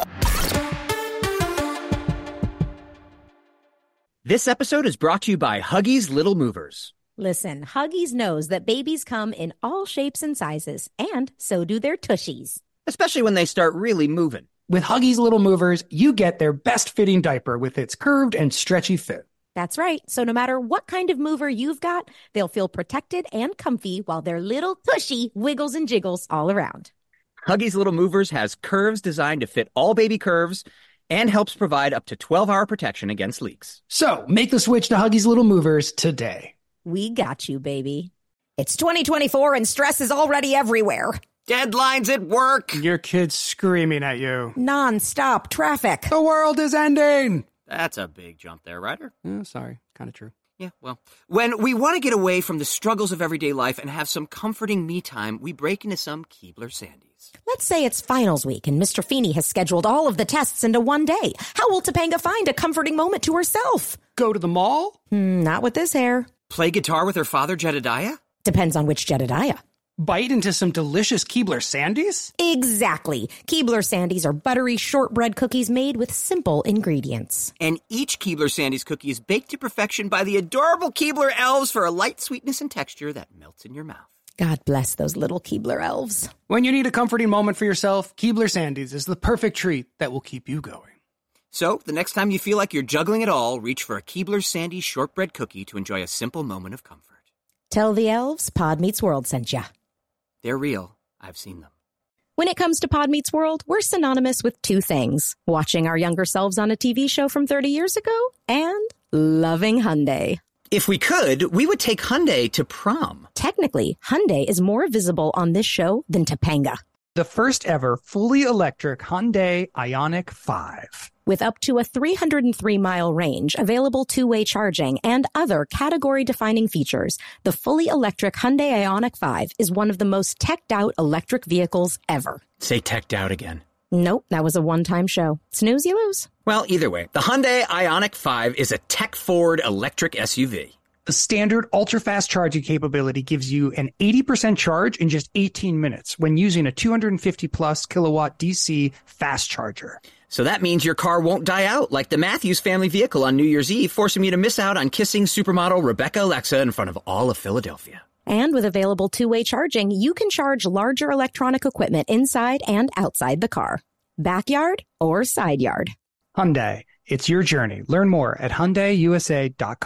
This episode is brought to you by Huggies Little Movers. Listen, Huggies knows that babies come in all shapes and sizes, and so do their tushies. Especially when they start really moving. With Huggies Little Movers, you get their best fitting diaper with its curved and stretchy fit. That's right. So no matter what kind of mover you've got, they'll feel protected and comfy while their little tushy wiggles and jiggles all around. Huggies Little Movers has curves designed to fit all baby curves and helps provide up to twelve hour protection against leaks. So make the switch to Huggies Little Movers today. We got you, baby. It's twenty twenty-four and stress is already everywhere. Deadlines at work. Your kid's screaming at you. Non-stop traffic. The world is ending. That's a big jump there, Ryder. Oh, sorry. Kind of true. Yeah, well, when we want to get away from the struggles of everyday life and have some comforting me time, we break into some Keebler Sandies. Let's say it's finals week and Mister Feeney has scheduled all of the tests into one day. How will Topanga find a comforting moment to herself? Go to the mall? Hmm, not with this hair. Play guitar with her father, Jedediah? Depends on which Jedediah. Bite into some delicious Keebler Sandies? Exactly. Keebler Sandies are buttery shortbread cookies made with simple ingredients. And each Keebler Sandies cookie is baked to perfection by the adorable Keebler elves for a light sweetness and texture that melts in your mouth. God bless those little Keebler elves. When you need a comforting moment for yourself, Keebler Sandies is the perfect treat that will keep you going. So, the next time you feel like you're juggling it all, reach for a Keebler Sandies shortbread cookie to enjoy a simple moment of comfort. Tell the elves Pod Meets World sent ya. They're real. I've seen them. When it comes to Pod Meets World, we're synonymous with two things: watching our younger selves on a T V show from thirty years ago and loving Hyundai. If we could, we would take Hyundai to prom. Technically, Hyundai is more visible on this show than Topanga. The first ever fully electric Hyundai Ioniq five. With up to a three hundred three mile range, available two-way charging, and other category-defining features, the fully electric Hyundai Ioniq five is one of the most teched-out electric vehicles ever. Say teched out again. Nope, that was a one-time show. Snooze, you lose. Well, either way, the Hyundai Ioniq five is a tech-forward electric S U V. The standard ultra-fast charging capability gives you an eighty percent charge in just eighteen minutes when using a two hundred fifty plus kilowatt D C fast charger. So that means your car won't die out like the Matthews family vehicle on New Year's Eve, forcing you to miss out on kissing supermodel Rebecca Alexa in front of all of Philadelphia. And with available two-way charging, you can charge larger electronic equipment inside and outside the car. Backyard or side yard. Hyundai, it's your journey. Learn more at Hyundai U S A dot com.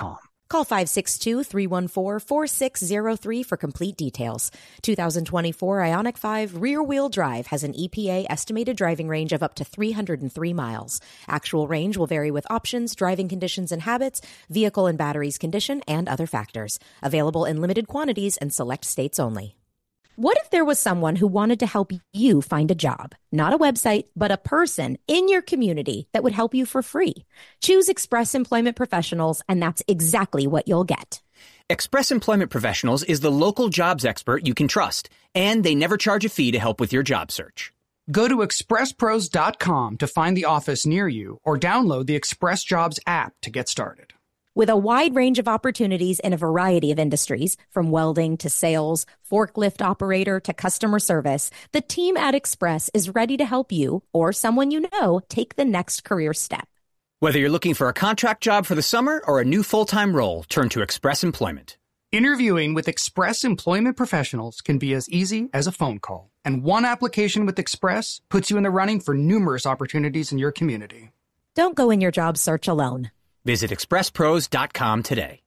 Call five six two, three one four, four six zero three for complete details. two thousand twenty-four Ioniq five rear-wheel drive has an E P A estimated driving range of up to three hundred three miles. Actual range will vary with options, driving conditions and habits, vehicle and batteries condition, and other factors. Available in limited quantities and select states only. What if there was someone who wanted to help you find a job? Not a website, but a person in your community that would help you for free. Choose Express Employment Professionals, and that's exactly what you'll get. Express Employment Professionals is the local jobs expert you can trust, and they never charge a fee to help with your job search. Go to express pros dot com to find the office near you or download the Express Jobs app to get started. With a wide range of opportunities in a variety of industries, from welding to sales, forklift operator to customer service, the team at Express is ready to help you or someone you know take the next career step. Whether you're looking for a contract job for the summer or a new full-time role, turn to Express Employment. Interviewing with Express Employment Professionals can be as easy as a phone call, and one application with Express puts you in the running for numerous opportunities in your community. Don't go in your job search alone. Visit express pros dot com today.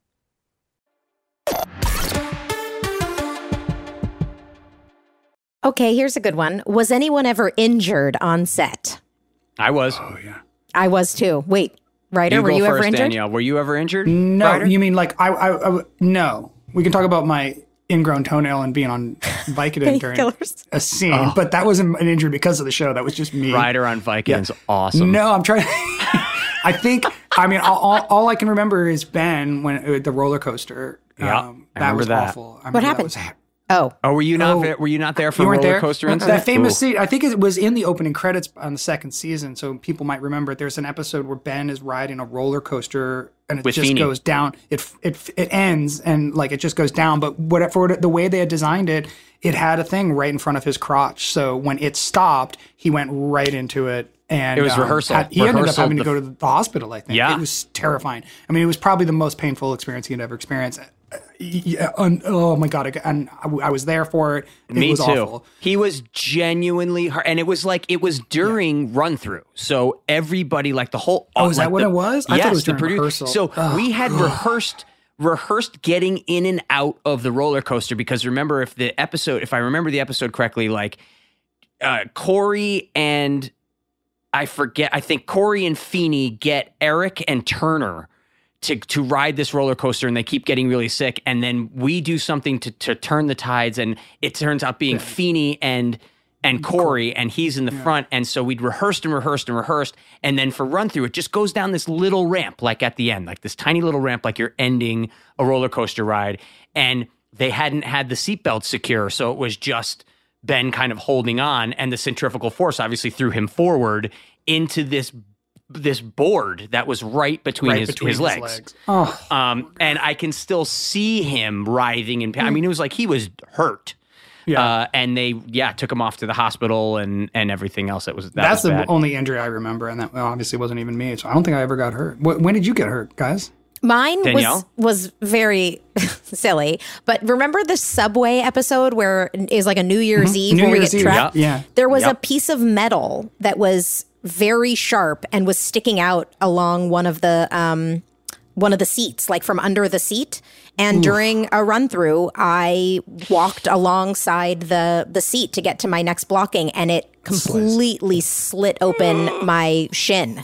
Okay, here's a good one. Was anyone ever injured on set? I was. Oh, yeah. I was too. Wait, Ryder, You were go you first, ever injured? Danielle. Were you ever injured? No, Ryder? you mean like, I, I, I, no. We can talk about my ingrown toenail and being on Vicodin during Painkillers. a scene, but that wasn't an injury because of the show. That was just me. Ryder on Vikings, awesome. No, I'm trying. I think. I mean, all, all, all I can remember is Ben when uh, the roller coaster. Yeah, um, I that remember was that. awful. I What remember that happened? was- Oh, Oh, were you not Oh. there? Were you not there for You weren't roller there? coaster incident? That famous Ooh. scene, I think it was in the opening credits on the second season, so people might remember it. There's an episode where Ben is riding a roller coaster and it With just Feeney. goes down. It it it ends and like it just goes down. But what for the way they had designed it, it had a thing right in front of his crotch. So when it stopped, he went right into it. And It was um, rehearsal. had- he ended up Rehearsal having to the- go to the hospital. I think. Yeah. It was terrifying. I mean, it was probably the most painful experience he had ever experienced. Uh, Yeah, un- oh my god! I- And I, I was there for it. It Me was too. awful. He was genuinely hurt, and it was like it was during run through. So everybody, like the whole. Oh, is that like what the- it was? I yes, thought it was the during produ- rehearsal. So Oh, we had rehearsed rehearsed getting in and out of the roller coaster because remember, if the episode, if I remember the episode correctly, like uh, Corey and I forget, I think Corey and Feeney get Eric and Turner to to ride this roller coaster, and they keep getting really sick. And then we do something to to turn the tides, and it turns out being Feeney and and Corey, and he's in the front. And so we'd rehearsed and rehearsed and rehearsed, and then for run through, it just goes down this little ramp, like at the end, like this tiny little ramp, like you're ending a roller coaster ride. And they hadn't had the seatbelt secure, so it was just Ben kind of holding on, and the centrifugal force obviously threw him forward into this this board that was right between, Right his, between his, his legs. legs. Oh. Um, and I can still see him writhing in pain. I mean, it was like he was hurt. Yeah. Uh, and they, yeah, took him off to the hospital and and everything else. That was that That's was the bad. only injury I remember, and that well, obviously wasn't even me. So I don't think I ever got hurt. Wh- When did you get hurt, guys? mine Danielle? was was very silly. But remember the subway episode where it was like a New Year's Eve New where Year's we Eve, get trapped? yeah. There was Yep. a piece of metal that was very sharp and was sticking out along one of the um one of the seats, like from under the seat. And during a run through, I walked alongside the the seat to get to my next blocking, and it completely slit open my shin.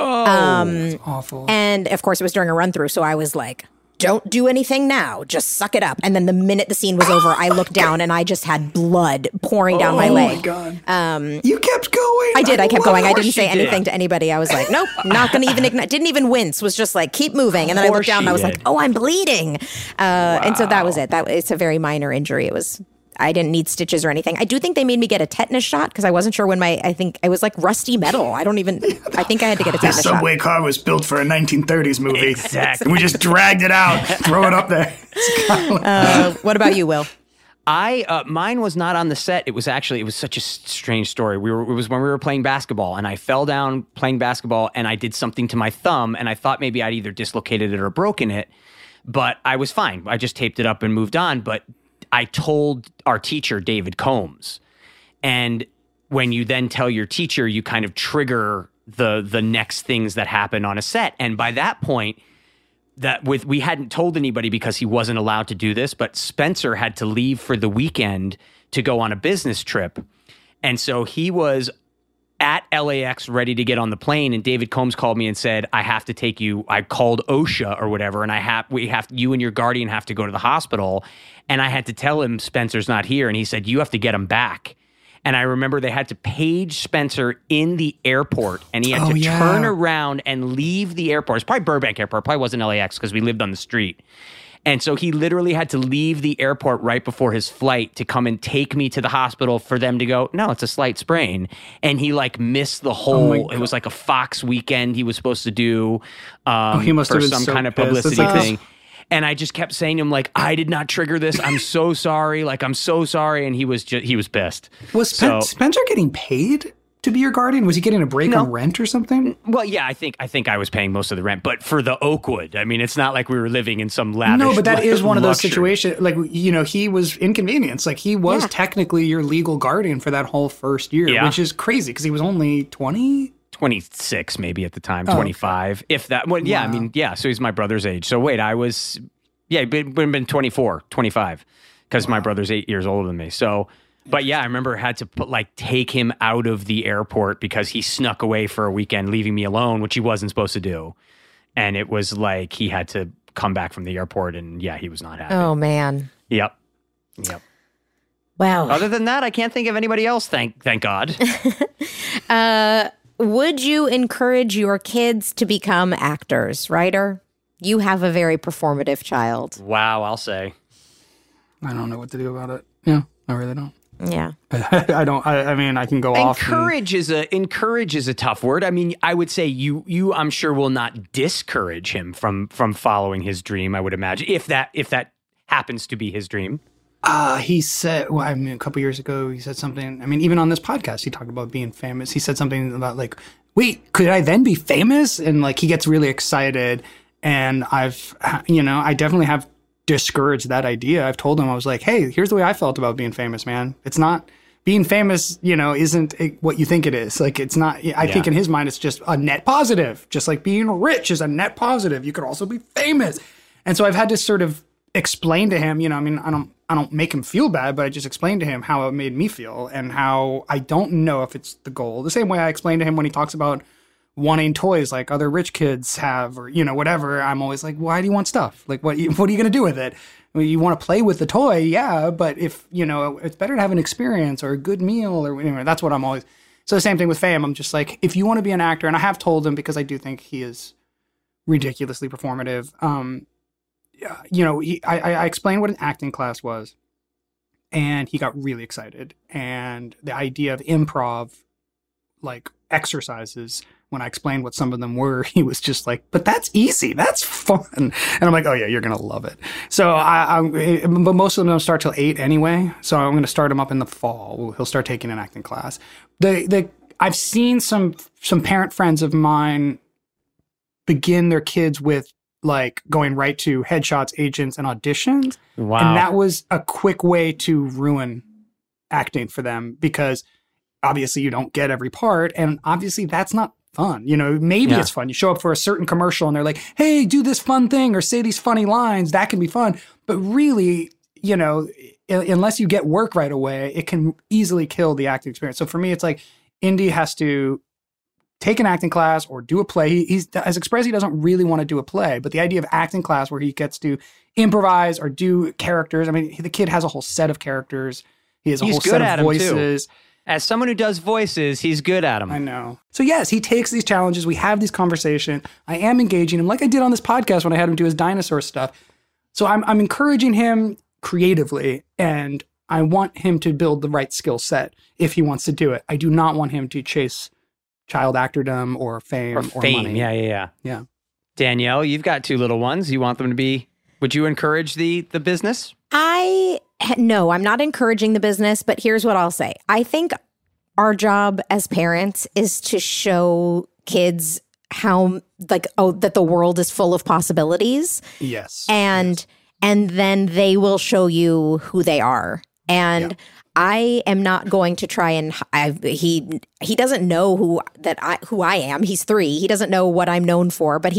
Awful. And of course, it was during a run through, so I was like, "Don't do anything now. Just suck it up." And then the minute the scene was over, I looked down and I just had blood pouring down my oh leg. my god. Um, you kept going. I did. I kept love going. it. I didn't say she did. anything to anybody. I was like, nope, not going to even ignite. Didn't even wince. Was just like, keep moving. And then I course looked down and she I was like, did. oh, I'm bleeding. Uh, And so that was it. That it's a very minor injury. It was. I didn't need stitches or anything. I do think they made me get a tetanus shot because I wasn't sure when my. I think it was like rusty metal. I don't even. I think I had to get a The tetanus shot. subway car was built for a nineteen thirties movie. Exactly. And we just dragged it out, throw it up there. Uh, what about you, Will? I uh, mine was not on the set. It was actually it was such a s- strange story. We were it was when we were playing basketball, and I fell down playing basketball, and I did something to my thumb, and I thought maybe I'd either dislocated it or broken it, but I was fine. I just taped it up and moved on. But I told our teacher, David Combs, and when you then tell your teacher, you kind of trigger the the next things that happen on a set, and by that point, that with we hadn't told anybody because he wasn't allowed to do this, but Spencer had to leave for the weekend to go on a business trip. And so he was at L A X ready to get on the plane, and David Combs called me and said, I have to take you. I called OSHA or whatever, and I have we have you and your guardian have to go to the hospital. And I had to tell him Spencer's not here, and he said, you have to get him back. And I remember they had to page Spencer in the airport, and he had oh, to yeah. turn around and leave the airport. It's probably Burbank Airport, probably wasn't L A X because we lived on the street. And so he literally had to leave the airport right before his flight to come and take me to the hospital for them to go, no, it's a slight sprain. And he like missed the whole, oh it was like a Fox weekend he was supposed to do um, oh, he must for have been some so kind of pissed. publicity Like, thing. And I just kept saying to him, like, I did not trigger this. I'm so sorry. Like, I'm so sorry. And he was just, he was pissed. Was Spen- So- Spencer getting paid to be your guardian? Was he getting a break No. on rent or something? Well, yeah, I think I think I was paying most of the rent, but for the Oakwood, I mean, it's not like we were living in some lavish. No, but that is one of those luxury. situations. Like, you know, he was inconvenienced. Like, he was Yeah. technically your legal guardian for that whole first year, Yeah. which is crazy because he was only twenty. twenty-six maybe at the time, Oh, okay. twenty-five, if that. Well, yeah, I Wow. mean, yeah, so he's my brother's age. So wait, I was, yeah, it would have been twenty-four, twenty-five because my brother's eight years older than me. So, but yeah, I remember I had to put like take him out of the airport because he snuck away for a weekend, leaving me alone, which he wasn't supposed to do. And it was like he had to come back from the airport, and yeah, he was not happy. Oh, man. Yep. Yep. Wow. Other than that, I can't think of anybody else. Thank, thank God. Uh, would you encourage your kids to become actors, Ryder? You have a very performative child. Wow, I'll say. I don't know what to do about it. Yeah, I really don't. Yeah. I don't. I, I mean, I can go off. and- Encourage is a encourage is a tough word. I mean, I would say you you I'm sure will not discourage him from from following his dream. I would imagine if that if that happens to be his dream. Uh, he said, well, I mean, a couple years ago, he said something. I mean, even on this podcast, he talked about being famous. He said something about like, wait, could I then be famous? And like, he gets really excited. And I've, you know, I definitely have discouraged that idea. I've told him, I was like, hey, here's the way I felt about being famous, man. It's not being famous, you know, isn't what you think it is. Like, it's not, I Yeah. think in his mind, it's just a net positive, just like being rich is a net positive. You could also be famous. And so I've had to sort of explain to him, you know, I mean, I don't, I don't make him feel bad, but I just explained to him how it made me feel and how I don't know if it's the goal. The same way I explained to him when he talks about wanting toys like other rich kids have, or, you know, whatever. I'm always like, why do you want stuff? Like, what, what are you going to do with it? I mean, you want to play with the toy. Yeah. But if, you know, it's better to have an experience or a good meal or anyway, that's what I'm always. So the same thing with fame. I'm just like, if you want to be an actor, and I have told him because I do think he is ridiculously performative. Um, you know, he, I, I explained what an acting class was, and he got really excited. And the idea of improv, like exercises, when I explained what some of them were, he was just like, but that's easy. That's fun. And I'm like, oh yeah, you're going to love it. So I, I, but most of them don't start till eight anyway. So I'm going to start him up in the fall. He'll start taking an acting class. The, the, I've seen some, some parent friends of mine begin their kids with like going right to headshots, agents, and auditions. Wow. And that was a quick way to ruin acting for them because obviously you don't get every part. And obviously that's not fun. You know, maybe Yeah. it's fun. You show up for a certain commercial and they're like, hey, do this fun thing or say these funny lines. That can be fun. But really, you know, I- unless you get work right away, it can easily kill the acting experience. So for me, it's like Indy has to take an acting class or do a play. He, he's as expressed, he doesn't really want to do a play, but the idea of acting class where he gets to improvise or do characters. I mean, the kid has a whole set of characters. He has a He's whole good set at of 'em, too. voices. As someone who does voices, he's good at them. I know. So yes, he takes these challenges. We have these conversations. I am engaging him like I did on this podcast when I had him do his dinosaur stuff. So I'm I'm encouraging him creatively, and I want him to build the right skill set if he wants to do it. I do not want him to chase child actordom or fame Or or, fame. money. Yeah, yeah, yeah. Yeah. Danielle, you've got two little ones. You want them to be, would you encourage the the business? I no, I'm not encouraging the business, but here's what I'll say. I think our job as parents is to show kids how like oh that the world is full of possibilities, Yes. and and then they will show you who they are. And Yeah. I am not going to try and I, he he doesn't know who that I who I am. He's three. He doesn't know what I'm known for, but he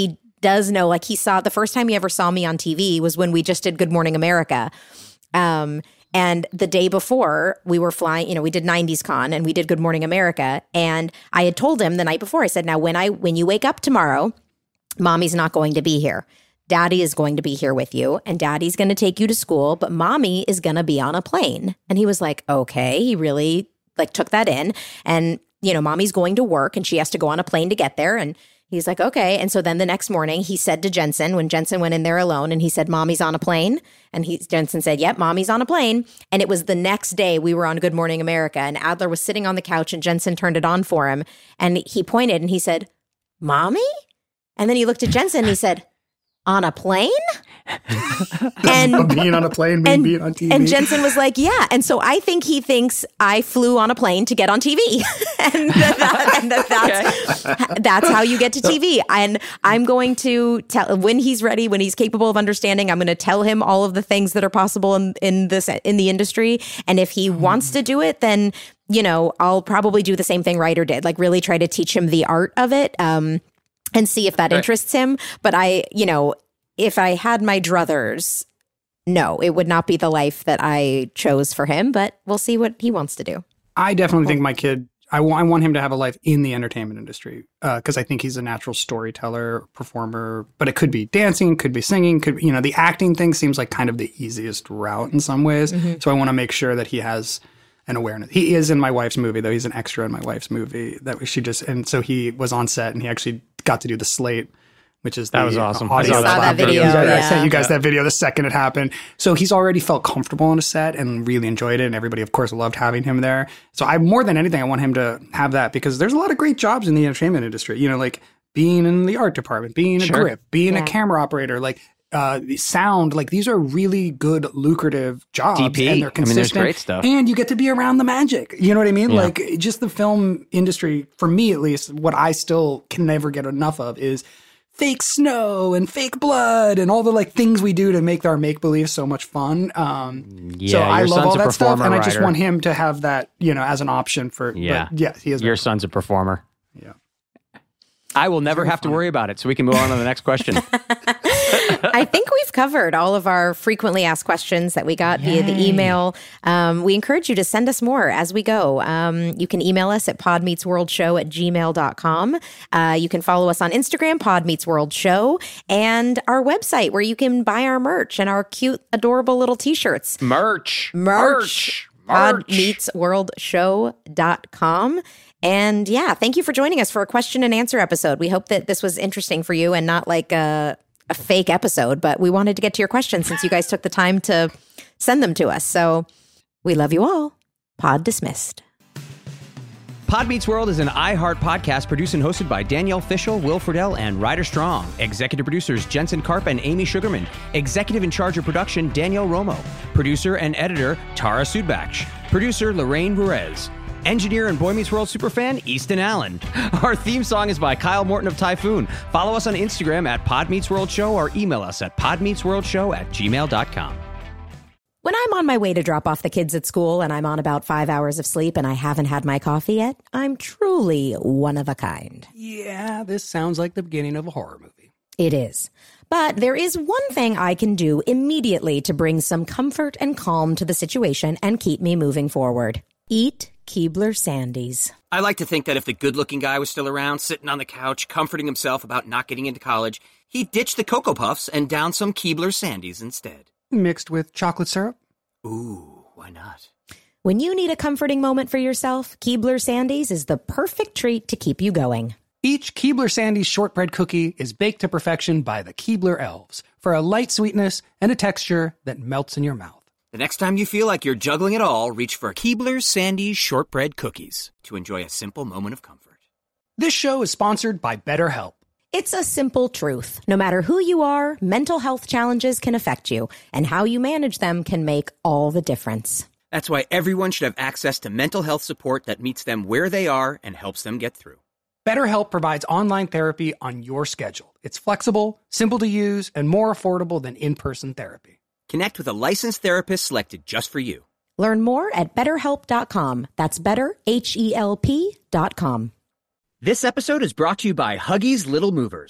does know, like he saw, the first time he ever saw me on T V was when we just did Good Morning America. Um, and the day before we were flying, you know, we did nineties Con and we did Good Morning America. And I had told him the night before, I said, now when I, when you wake up tomorrow, mommy's not going to be here. Daddy is going to be here with you and daddy's going to take you to school, but mommy is going to be on a plane. And he was like, okay, he really like took that in. And, you know, mommy's going to work and she has to go on a plane to get there. And he's like, okay. And so then the next morning he said to Jensen, when Jensen went in there alone and he said, mommy's on a plane. And he, Jensen said, yep, mommy's on a plane. And it was the next day we were on Good Morning America and Adler was sitting on the couch and Jensen turned it on for him. And he pointed and he said, mommy? And then he looked at Jensen and he said, on a plane? and being on a plane, being, and, being on T V. And Jensen was like, yeah. And so I think he thinks I flew on a plane to get on T V. and that, and that that's, okay. that's how you get to T V. And I'm going to tell, when he's ready, when he's capable of understanding, I'm going to tell him all of the things that are possible in, in this, in the industry. And if he mm. wants to do it, then, you know, I'll probably do the same thing Ryder did, like really try to teach him the art of it. Um, and see if that right. interests him. But I, you know, if I had my druthers, no, it would not be the life that I chose for him, but we'll see what he wants to do. I definitely think my kid, I, w- I want him to have a life in the entertainment industry because uh, I think he's a natural storyteller, performer, but it could be dancing, could be singing, could you know, the acting thing seems like kind of the easiest route in some ways. Mm-hmm. So I want to make sure that he has an awareness. He is in my wife's movie, though. He's an extra in my wife's movie that she just, and so he was on set and he actually got to do the slate, which is the, that was awesome. I saw that, that video. video. Yeah. I sent you guys that video the second it happened. So he's already felt comfortable on a set and really enjoyed it. And everybody, of course, loved having him there. So I, more than anything, I want him to have that because there's a lot of great jobs in the entertainment industry. You know, like being in the art department, being a sure. grip, being yeah. a camera operator, like uh, sound. Like these are really good, lucrative jobs. D P. And they're consistent. I mean, there's great stuff. And you get to be around the magic. You know what I mean? Yeah. Like just the film industry, for me at least, what I still can never get enough of is fake snow and fake blood and all the like things we do to make our make-believe so much fun. Um, yeah, so I love all that stuff. And I just writer. want him to have that, you know, as an option for, yeah, but, yeah he is. Your son's a performer. Yeah. I will never have fun. to worry about it. So we can move on to the next question. I think we've covered all of our frequently asked questions that we got Yay. via the email. Um, we encourage you to send us more as we go. Um, you can email us at podmeetsworldshow at gmail dot com. Uh, you can follow us on Instagram, podmeetsworldshow, and our website where you can buy our merch and our cute, adorable little t-shirts. Merch. Merch. Merch. podmeetsworldshow dot com. And yeah, thank you for joining us for a question and answer episode. We hope that this was interesting for you and not like a, a fake episode, but we wanted to get to your questions since you guys took the time to send them to us. So we love you all. Pod dismissed. Pod Meets World is an iHeart podcast produced and hosted by Danielle Fishel, Will Friedle, and Ryder Strong. Executive producers Jensen Karp and Amy Sugarman. Executive in charge of production Danielle Romo. Producer and editor Tara Sudbach. Producer Lorraine Ruiz. Engineer and Boy Meets World superfan, Easton Allen. Our theme song is by Kyle Morton of Typhoon. Follow us on Instagram at Pod Meets World Show or email us at podmeetsworldshow at gmail dot com. When I'm on my way to drop off the kids at school and I'm on about five hours of sleep and I haven't had my coffee yet, I'm truly one of a kind. Yeah, this sounds like the beginning of a horror movie. It is. But there is one thing I can do immediately to bring some comfort and calm to the situation and keep me moving forward. Eat Keebler Sandies. I like to think that if the good-looking guy was still around, sitting on the couch, comforting himself about not getting into college, he'd ditch the Cocoa Puffs and down some Keebler Sandies instead. Mixed with chocolate syrup? Ooh, why not? When you need a comforting moment for yourself, Keebler Sandies is the perfect treat to keep you going. Each Keebler Sandies shortbread cookie is baked to perfection by the Keebler elves for a light sweetness and a texture that melts in your mouth. The next time you feel like you're juggling it all, reach for Keebler Sandies shortbread cookies to enjoy a simple moment of comfort. This show is sponsored by BetterHelp. It's a simple truth. No matter who you are, mental health challenges can affect you, and how you manage them can make all the difference. That's why everyone should have access to mental health support that meets them where they are and helps them get through. BetterHelp provides online therapy on your schedule. It's flexible, simple to use, and more affordable than in-person therapy. Connect with a licensed therapist selected just for you. Learn more at better help dot com. That's better, H E L P dot com. This episode is brought to you by Huggies Little Movers.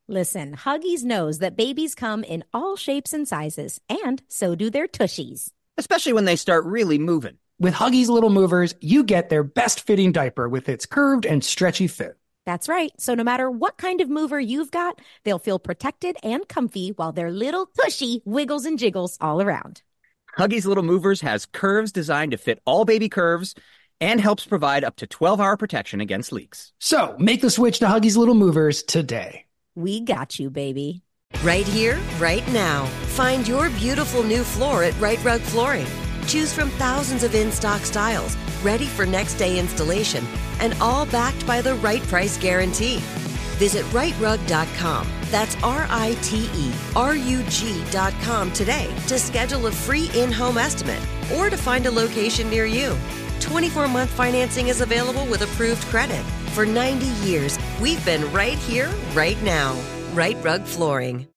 Listen, Huggies knows that babies come in all shapes and sizes, and so do their tushies. Especially when they start really moving. With Huggies Little Movers, you get their best fitting diaper with its curved and stretchy fit. That's right. So no matter what kind of mover you've got, they'll feel protected and comfy while their little tushy wiggles and jiggles all around. Huggies Little Movers has curves designed to fit all baby curves and helps provide up to twelve-hour protection against leaks. So make the switch to Huggies Little Movers today. We got you, baby. Right here, right now. Find your beautiful new floor at Rite Rug Flooring. Choose from thousands of in-stock styles, ready for next day installation, and all backed by the right price guarantee. Visit rite rug dot com. That's R I T E R U G dot com today to schedule a free in-home estimate or to find a location near you. twenty-four month financing is available with approved credit. For ninety years, we've been right here, right now. Rite Rug Flooring.